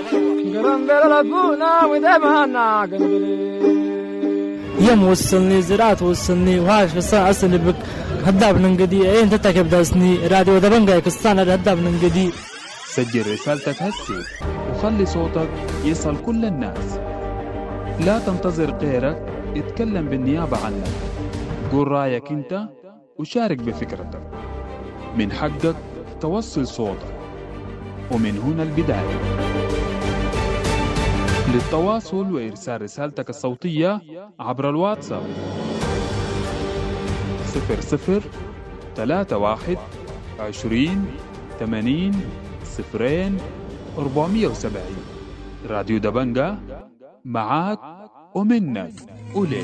يم وصلني زراعة وصلني وهاش قصة أصلي بك هداب ننقدي انت تكب داسني راديو دبنجا قصة هداب ننقدي. سجل رسالتك هسي وخلي صوتك يصل كل الناس. لا تنتظر غيرك اتكلم بالنيابة عنك. قول رأيك انت وشارك بفكرتك. من حقك توصل صوتك، ومن هنا البداية. للتواصل وإرسال رسالتك الصوتية عبر الواتساب 0031 20 80 0470. راديو دبنجا معاك ومنك وليك.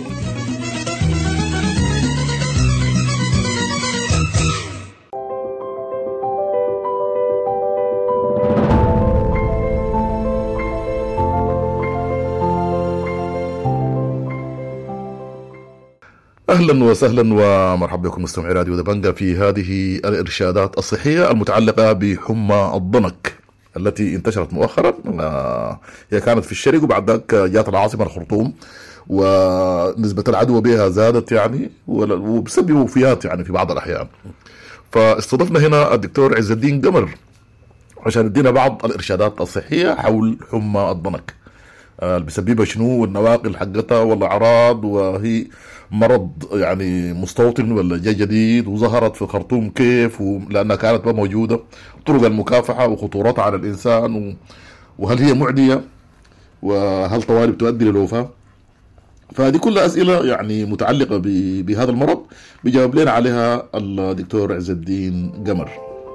أهلا وسهلا ومرحبا بكم مستمعي راديو دبنجا في هذه الإرشادات الصحية المتعلقة بحمى الضنك التي انتشرت مؤخرا. هي كانت في الشرق وبعد ذلك جاءت العاصمة الخرطوم، ونسبة العدوى بها زادت يعني، وبسبب وفيات يعني في بعض الأحيان. فاستضفنا هنا الدكتور عز الدين قمر عشان يدينا بعض الإرشادات الصحية حول حمى الضنك، بسببها شنو والنواقل حقتها والأعراض، وهي مرض يعني مستوطن ولا جاي جديد، وظهرت في الخرطوم كيف، لأنها كانت ما موجودة، طرق المكافحة وخطورتها على الإنسان، وهل هي معدية، وهل طوارئ تؤدي للوفاة. فهذه كلها أسئلة يعني متعلقة بهذا المرض بيجاوب لنا عليها الدكتور عز الدين قمر.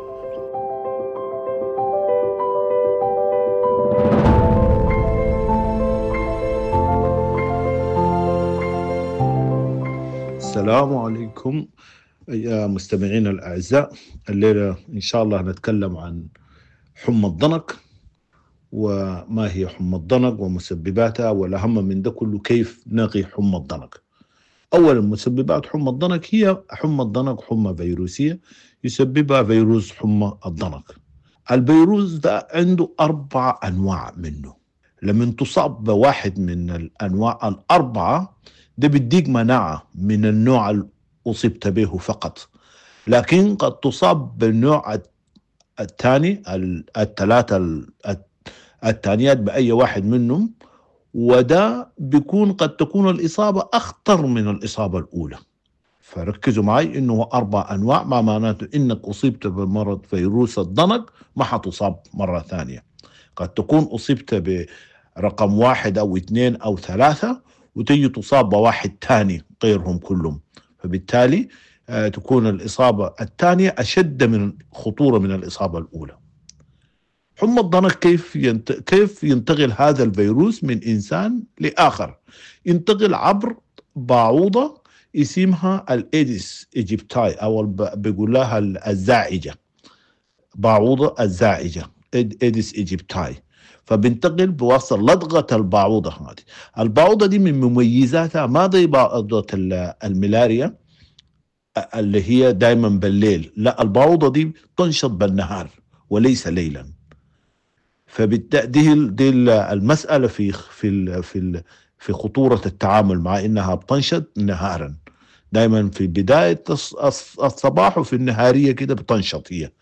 السلام عليكم يا مستمعين الأعزاء. الليلة إن شاء الله نتكلم عن حمى الضنك، وما هي حمى الضنك ومسبباتها، والأهم من ده كله كيف نقي حمى الضنك. أولا مسببات حمى الضنك هي حمى الضنك حمى فيروسية يسببها فيروس حمى الضنك. الفيروس ده عنده 4 أنواع منه. لما تصاب بواحد من الأنواع الأربعة ده بيديك مناعة من النوع اللي أصبت به فقط، لكن قد تصاب بالنوع الثاني، الثلاثة الثانيات بأي واحد منهم، وده بيكون قد تكون الإصابة أخطر من الإصابة الأولى. فركزوا معي إنه 4 أنواع، ما معناته إنك أصبت بمرض فيروس الضنك ما حتصاب مرة ثانية. قد تكون أصبت برقم 1 أو 2 أو 3 وتيجي تصاب بواحد تاني غيرهم كلهم، فبالتالي تكون الإصابة الثانية أشد من خطورة من الإصابة الأولى. حمى الضنك كيف ينتقل هذا الفيروس من إنسان لآخر؟ ينتقل عبر بعوضة اسمها الإيديس إيجيبتاي، أو بيقول لها الزائجة، بعوضة الزائجة إيديس إيجيبتاي. فبنتقل بواسطة لدغة البعوضة. هذه البعوضة دي من مميزاتها ما زي بعوضة الملاريا اللي هي دائما بالليل، لا البعوضة دي تنشط بالنهار وليس ليلا. فبالتالي دي المسألة في خطورة التعامل مع إنها بتنشط نهارا، دائما في بداية الصباح وفي النهارية كده بتنشط هي.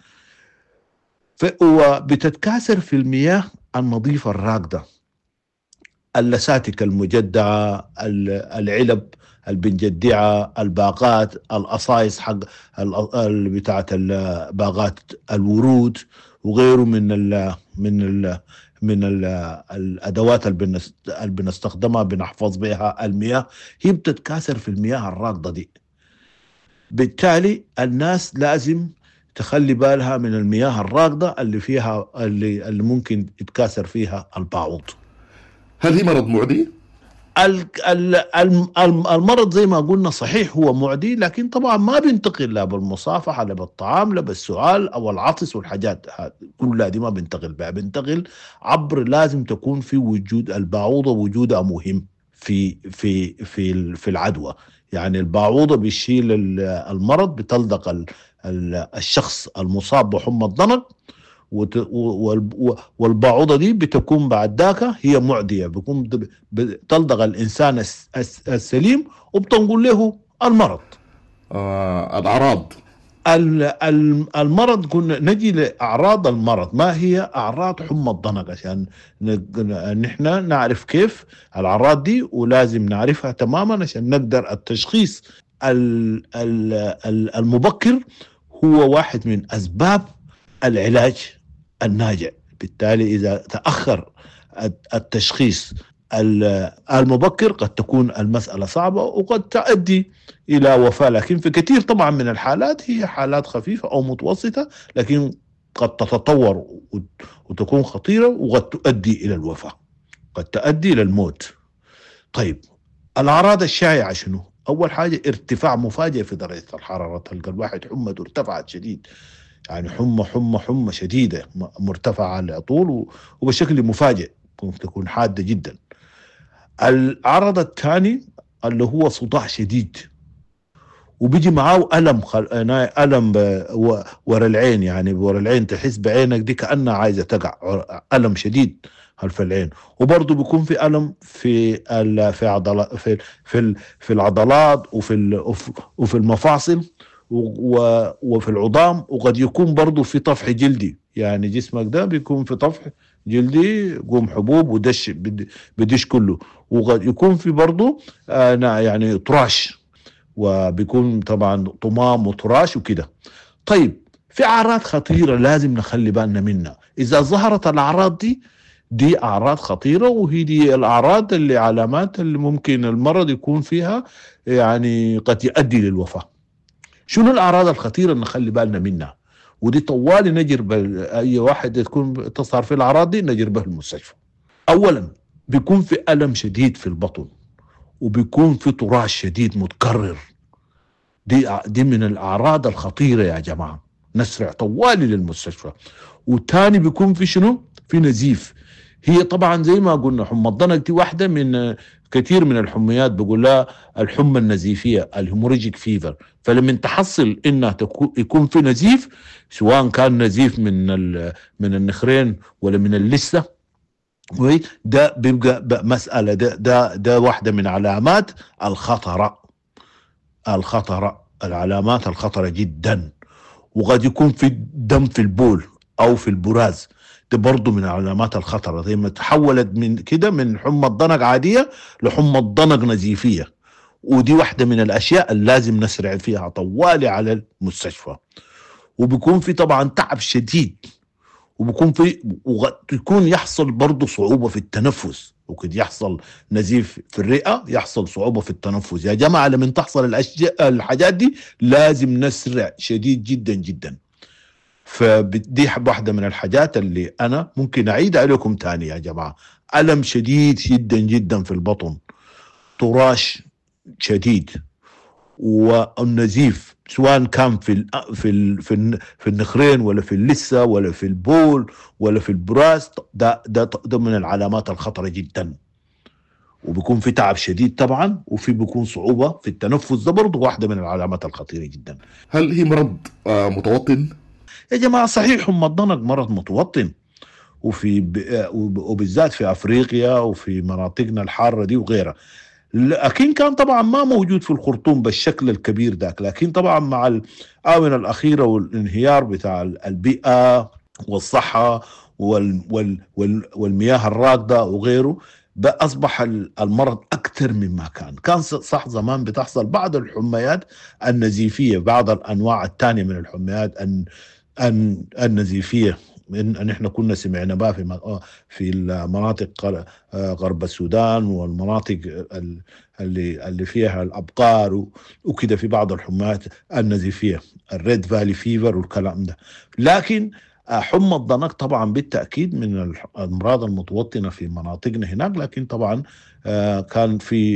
وبتتكاثر في المياه النظيفة الراكدة، اللساتك المجدعة، العلب البنجدعة، الباقات، الأصايص حق بتاعة باقات الورود وغيره من الأدوات اللي بنستخدمها بنحفظ بها المياه، هي بتتكاثر في المياه الراكدة دي. بالتالي الناس لازم تخلي بالها من المياه الراكدة اللي فيها اللي ممكن يتكاثر فيها البعوض. هل هي مرض معدي؟ المرض زي ما قلنا صحيح هو معدي، لكن طبعا ما بينتقل لا بالمصافحة لا بالطعام لا بالسؤال أو العطس والحاجات كلها دي ما بينتقل بها، بينتقل عبر لازم تكون في وجود البعوضة، وجودها مهم في العدوى. يعني البعوضة بيشيل المرض، بتلدق الشخص المصاب بحمى الضنك، والبعوضة دي بتكون بعد ذاك هي معدية، بتلدغ الإنسان السليم وبتنقل له المرض. الأعراض المرض كنا نجي لأعراض المرض. ما هي أعراض حمى الضنك عشان نحن نعرف كيف الأعراض دي، ولازم نعرفها تماما عشان نقدر التشخيص المبكر هو واحد من أسباب العلاج الناجع. بالتالي إذا تأخر التشخيص المبكر قد تكون المسألة صعبة وقد تؤدي إلى وفاة، لكن في كثير طبعا من الحالات هي حالات خفيفة أو متوسطة، لكن قد تتطور وتكون خطيرة وقد تؤدي إلى الوفاة، قد تؤدي إلى الموت. طيب الأعراض الشائعة شنو؟ أول حاجة ارتفاع مفاجئ في درجة الحرارة، تلقى الواحد حمته ارتفعت شديد، يعني حمى شديدة مرتفعة على طول وبشكل مفاجئ، تكون حادة جدا. العرض الثاني اللي هو صداع شديد وبيجي معاه ألم ورا العين، يعني ورا العين تحس بعينك دي كأنها عايزة تقع، ألم شديد خلف العين. وبرضه بيكون في ألم في العضلات وفي المفاصل وفي العظام، وقد يكون برضو في طفح جلدي، يعني جسمك ده بيكون في طفح جلدي يقوم حبوب ودش بدش كله، وقد يكون في برضو يعني طراش، وبيكون طبعا طمام وطراش وكده. طيب في أعراض خطيرة لازم نخلي بالنا منها. إذا ظهرت الأعراض دي أعراض خطيرة، وهي دي الأعراض اللي علامات اللي ممكن المرض يكون فيها يعني قد يؤدي للوفاة. شنو الأعراض الخطيرة اللي نخلي بالنا منها؟ ودي طوالي نجرب أي واحد تكون تظهر في الأعراض دي نجربه المستشفى. أولا بيكون في ألم شديد في البطن، وبيكون في طراش شديد متكرر، دي من الأعراض الخطيرة يا جماعة، نسرع طوالي للمستشفى. وتاني بيكون في شنو؟ في نزيف. هي طبعا زي ما قلنا حمى الضنك دي واحدة من كثير من الحميات بيقول لها الحمى النزيفية، الهيموريجيك فيفر. فلما تحصل انها يكون في نزيف، سواء كان نزيف من النخرين ولا من اللثة، ده بيبقى مسألة، ده واحدة من علامات الخطرة، العلامات الخطرة جدا. وقد يكون في دم في البول او في البراز، ده برضو من علامات الخطرة، زي ما تحولت من كده من حمى الضنك عادية لحمى الضنك نزيفية، ودي واحدة من الأشياء اللي لازم نسرع فيها طوالي على المستشفى. وبيكون في طبعا تعب شديد، ويكون يحصل برضو صعوبة في التنفس، وقد يحصل نزيف في الرئة، يحصل صعوبة في التنفس. يا جماعة لما تحصل الحاجات دي لازم نسرع شديد جدا جدا. فدي واحدة من الحاجات اللي أنا ممكن أعيد عليكم تاني يا جماعة: ألم شديد جدا جدا في البطن، طراش شديد، والنزيف سواء كان في النخرين ولا في اللثة ولا في البول ولا في البراز، ده من العلامات الخطرة جدا، وبيكون في تعب شديد طبعا، وفي بيكون صعوبة في التنفس، ده برضه واحدة من العلامات الخطيرة جدا. هل هي مرض متوطن؟ يا جماعة صحيح حمى الضنك مرض متوطن، وبالذات في أفريقيا وفي مناطقنا الحارة دي وغيرها، لكن كان طبعا ما موجود في الخرطوم بالشكل الكبير ذاك، لكن طبعا مع الآونة الأخيرة والانهيار بتاع البيئة والصحة والمياه الراكدة وغيره، أصبح المرض أكثر مما كان صح زمان بتحصل بعض الحميات النزيفية، بعض الأنواع الثانية من الحميات النزيفية ان احنا كنا سمعنا بها في المناطق غرب السودان والمناطق اللي فيها الابقار وكده، في بعض الحميات النزيفيه الريد فالي فيفر والكلام ده. لكن حمى الضنك طبعا بالتاكيد من الامراض المتوطنه في مناطقنا هناك، لكن طبعا كان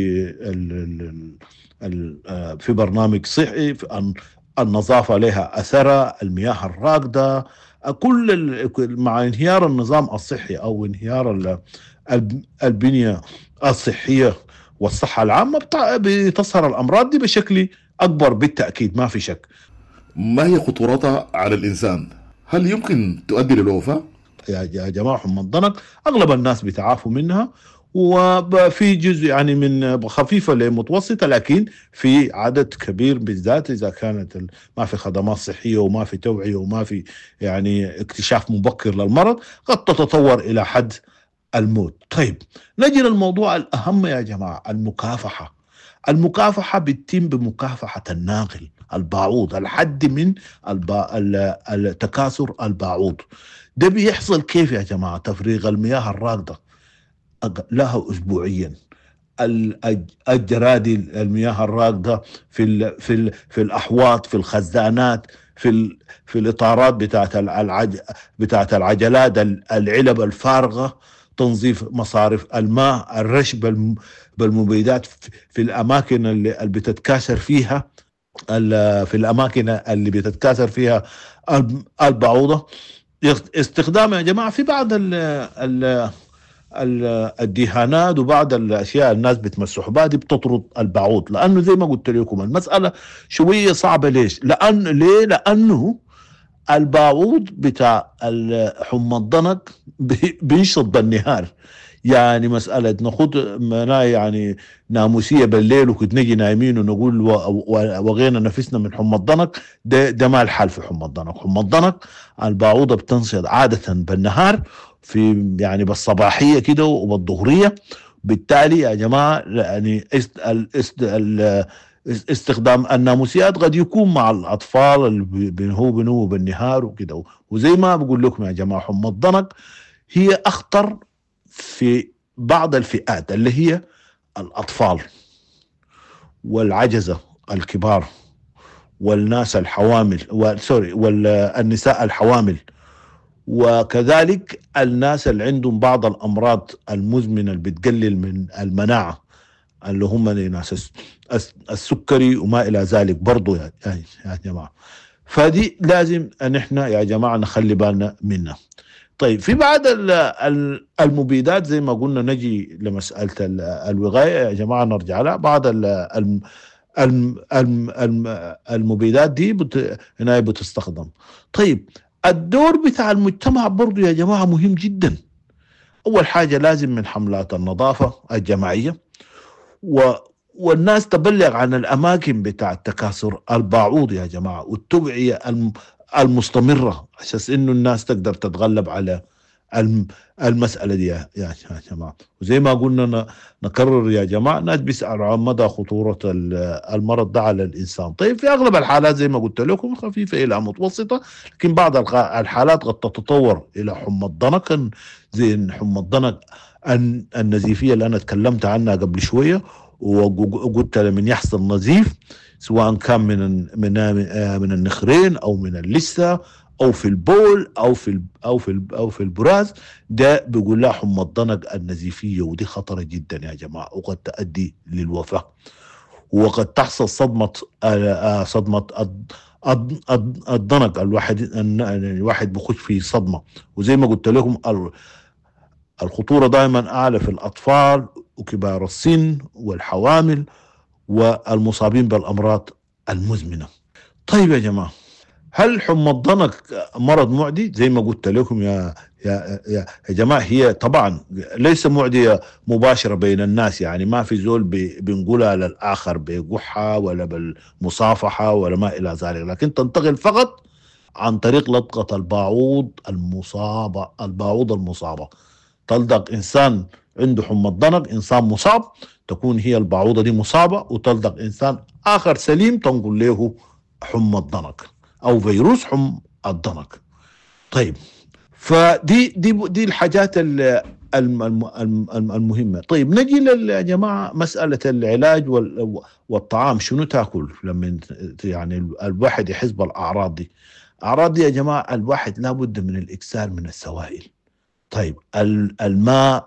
في برنامج صحي، النظافه لها اثرها، المياه الراكده، مع انهيار النظام الصحي او انهيار البنية الصحية والصحة العامة بتظهر الأمراض دي بشكل أكبر بالتأكيد، ما في شك. ما هي خطورتها على الإنسان؟ هل يمكن تؤدي للوفاة؟ يا جماعة حمى الضنك أغلب الناس بيتعافوا منها، وفي جزء يعني من خفيفة لمتوسطة، لكن في عدد كبير بالذات إذا كانت ما في خدمات صحية وما في توعية وما في يعني اكتشاف مبكر للمرض، قد تتطور إلى حد الموت. طيب نجي للموضوع الأهم يا جماعة، المكافحة بتتم بمكافحة الناقل البعوض، الحد من التكاثر البعوض. ده بيحصل كيف يا جماعة؟ تفريغ المياه الراكدة لها أسبوعيا، الجرادي المياه الراكدة في الأحواض، في الخزانات، في الإطارات بتاعت العجلات، العلب الفارغة، تنظيف مصارف الماء، الرش بالمبيدات في الأماكن اللي بتتكاثر فيها، في الأماكن اللي بتتكاثر فيها البعوضة. استخدام يا جماعة في بعض الدهانات وبعض الاشياء الناس بتمسحوا بها دي بتطرد البعوض، لانه زي ما قلت لكم المساله شويه صعبه. ليش؟ لانه البعوض بتاع حمى الضنك بينشط بالنهار، يعني مساله ناخذ مناي يعني ناموسيه بالليل وكنت نجي نايمين ونقول وغينا نفسنا من حمى الضنك، ده ما الحال في حمى الضنك. حمى الضنك البعوضه بتنشط عاده بالنهار، في يعني بالصباحية كده وبالظهرية. بالتالي يا جماعة يعني استخدام الناموسيات قد يكون مع الأطفال اللي بينهوا بالنهار وكده. وزي ما بقول لكم يا جماعة حمى الضنك هي أخطر في بعض الفئات اللي هي الأطفال والعجزة الكبار والناس الحوامل والنساء الحوامل، وكذلك الناس اللي عندهم بعض الأمراض المزمنة اللي بتقلل من المناعة، اللي هم ناس السكري وما إلى ذلك برضو يا جماعة. فدي لازم أن احنا يا جماعة نخلي بالنا منها. طيب في بعض المبيدات زي ما قلنا، نجي لمسألة الوقاية يا جماعة نرجع لها. بعض المبيدات دي هنا بتستخدم. طيب الدور بتاع المجتمع برضو يا جماعة مهم جدا. أول حاجة لازم من حملات النظافة الجماعية، والناس تبلغ عن الأماكن بتاع تكاثر البعوض يا جماعة، والتوعية المستمرة عشان إنه الناس تقدر تتغلب على المسألة دي يا جماعة. وزي ما قلنا نكرر يا جماعة، ناس بيسألوا عن مدى خطورة المرض ده على الإنسان. طيب في أغلب الحالات زي ما قلت لكم خفيفة إلى متوسطة، لكن بعض الحالات قد تتطور إلى حمى الضنك، زي حمى الضنك النزيفية اللي أنا تكلمت عنها قبل شوية، وقلت من يحصل نزيف سواء كان من النخرين أو من اللثة أو في البول أو في البراز، ده بيقول لها حمى الضنك النزيفية، ودي خطرة جدا يا جماعة وقد تؤدي للوفاة. وقد تحصل صدمة الضنك. الواحد بخش في صدمة، وزي ما قلت لكم الخطورة دائما أعلى في الأطفال وكبار السن والحوامل والمصابين بالأمراض المزمنة. طيب يا جماعة، هل حمى الضنك مرض معدي؟ زي ما قلت لكم يا جماعة، هي طبعا ليس معدية مباشرة بين الناس، يعني ما في زول بنقولها للآخر بقحة ولا بالمصافحة ولا ما إلى ذلك، لكن تنتقل فقط عن طريق لطقة الباعوض المصابة. تلدغ إنسان عنده حمى الضنك، إنسان مصاب، تكون هي الباعوضة دي مصابة وتلدغ إنسان آخر سليم، تنقل له حمى الضنك أو فيروس حمى الضنك. طيب، فدي الحاجات المهمة. طيب، نجي يا جماعة مسألة العلاج والطعام. شنو تاكل لما يعني الواحد يحس بالأعراض دي؟ أعراض دي يا جماعة الواحد لابد من الإكثار من السوائل. طيب، الماء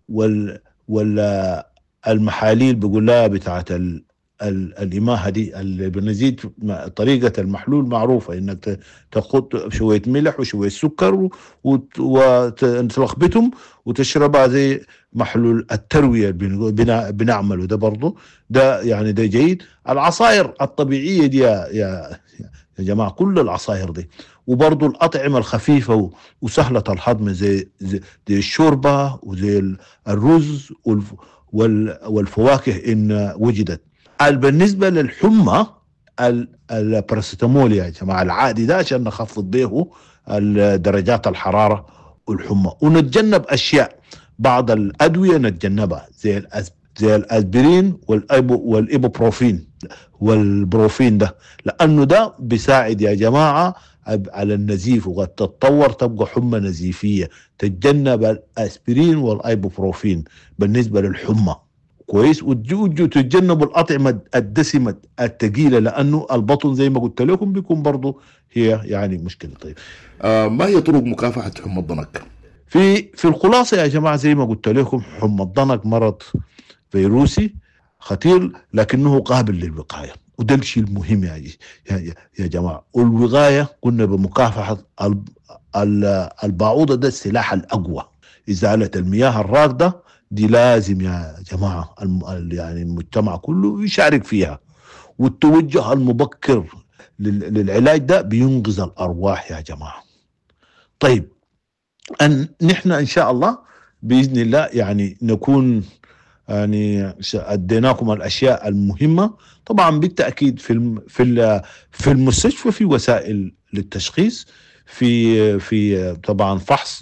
والمحاليل بيقول لها بتاعت الإماهة دي اللي بنزيد طريقة المحلول معروفة، إنك تاخد شوية ملح وشوية سكر وتلخبطهم وتشربها زي محلول التروية بنعمله ده برضو، ده يعني ده جيد. العصائر الطبيعية دي يا جماعة، كل العصائر دي، وبرضو الأطعمة الخفيفة وسهلة الهضم زي الشوربة وزي الرز والفواكه إن وجدت. بالنسبة للحمى الباراسيتامول يا جماعة العادي ده عشان نخفض به درجات الحرارة والحمى، ونتجنب أشياء، بعض الأدوية نتجنبها زي الأسبرين والإيبوبروفين والبروفين ده، لأنه ده بيساعد يا جماعة على النزيف، وقد تتطور تبقى حمى نزيفية. تتجنب الأسبرين والإيبوبروفين بالنسبة للحمى كويس، وتتجنبوا الأطعمة الدسمة الثقيلة، لأنه البطن زي ما قلت لكم بيكون برضو هي يعني مشكلة. طيب، ما هي طرق مكافحة حمى الضنك؟ في الخلاصة يا جماعة زي ما قلت لكم، حمى الضنك مرض فيروسي خطير لكنه قابل للوقاية، وده الشيء المهم يا جماعة. والوقاية قلنا بمكافحة الباعوضة، ده السلاح الأقوى. إزالة المياه الراكدة دي لازم يا جماعة يعني المجتمع كله يشارك فيها، والتوجه المبكر للعلاج ده بينقذ الأرواح يا جماعة. طيب، نحن إن شاء الله بإذن الله يعني نكون يعني أديناكم الأشياء المهمة. طبعا بالتأكيد في المستشفى في وسائل للتشخيص، في طبعا فحص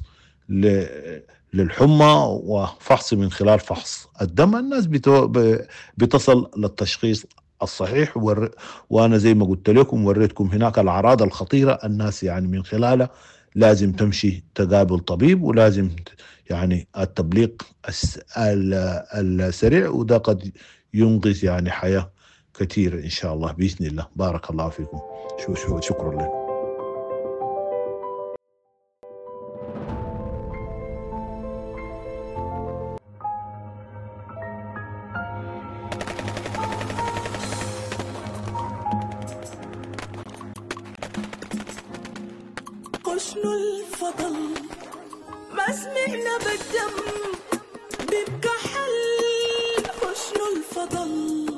للحمى وفحص من خلال فحص الدم. الناس بتصل للتشخيص الصحيح، وأنا زي ما قلت لكم وريتكم هناك الأعراض الخطيرة، الناس يعني من خلالها لازم تمشي تقابل طبيب، ولازم يعني التبليغ السريع، وده قد ينقذ يعني حياة كثيرة إن شاء الله بإذن الله. بارك الله فيكم. شكرا لكم. شنو الفضل ما سمعنا بالدم بيبقى حل، وشنو الفضل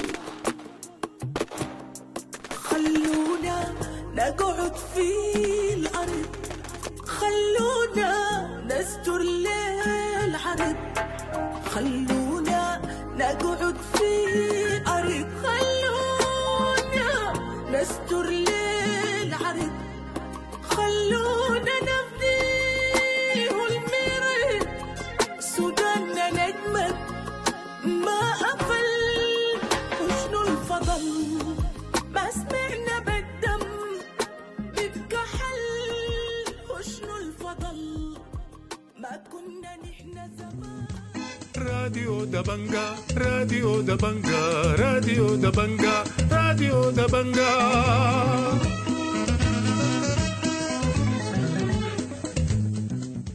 خلونا نقعد في الأرض، خلونا نستر ليل عرب، خلونا نقعد في الأرض، خلونا نستر ليل عرب، خلونا نفديه الميرد، سوداننا نجمد ما أفل، وشنو الفضل ما سمعنا بالدم بيبقى حل، وشنو الفضل ما كنا نحن زمان. راديو دبنجا راديو دبنجا راديو دبنجا راديو دبنجا.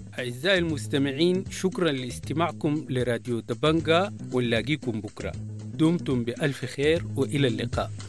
أعزائي المستمعين، شكرا لاستماعكم لراديو دبنجا، ونلاقيكم بكرة. دمتم بألف خير وإلى اللقاء.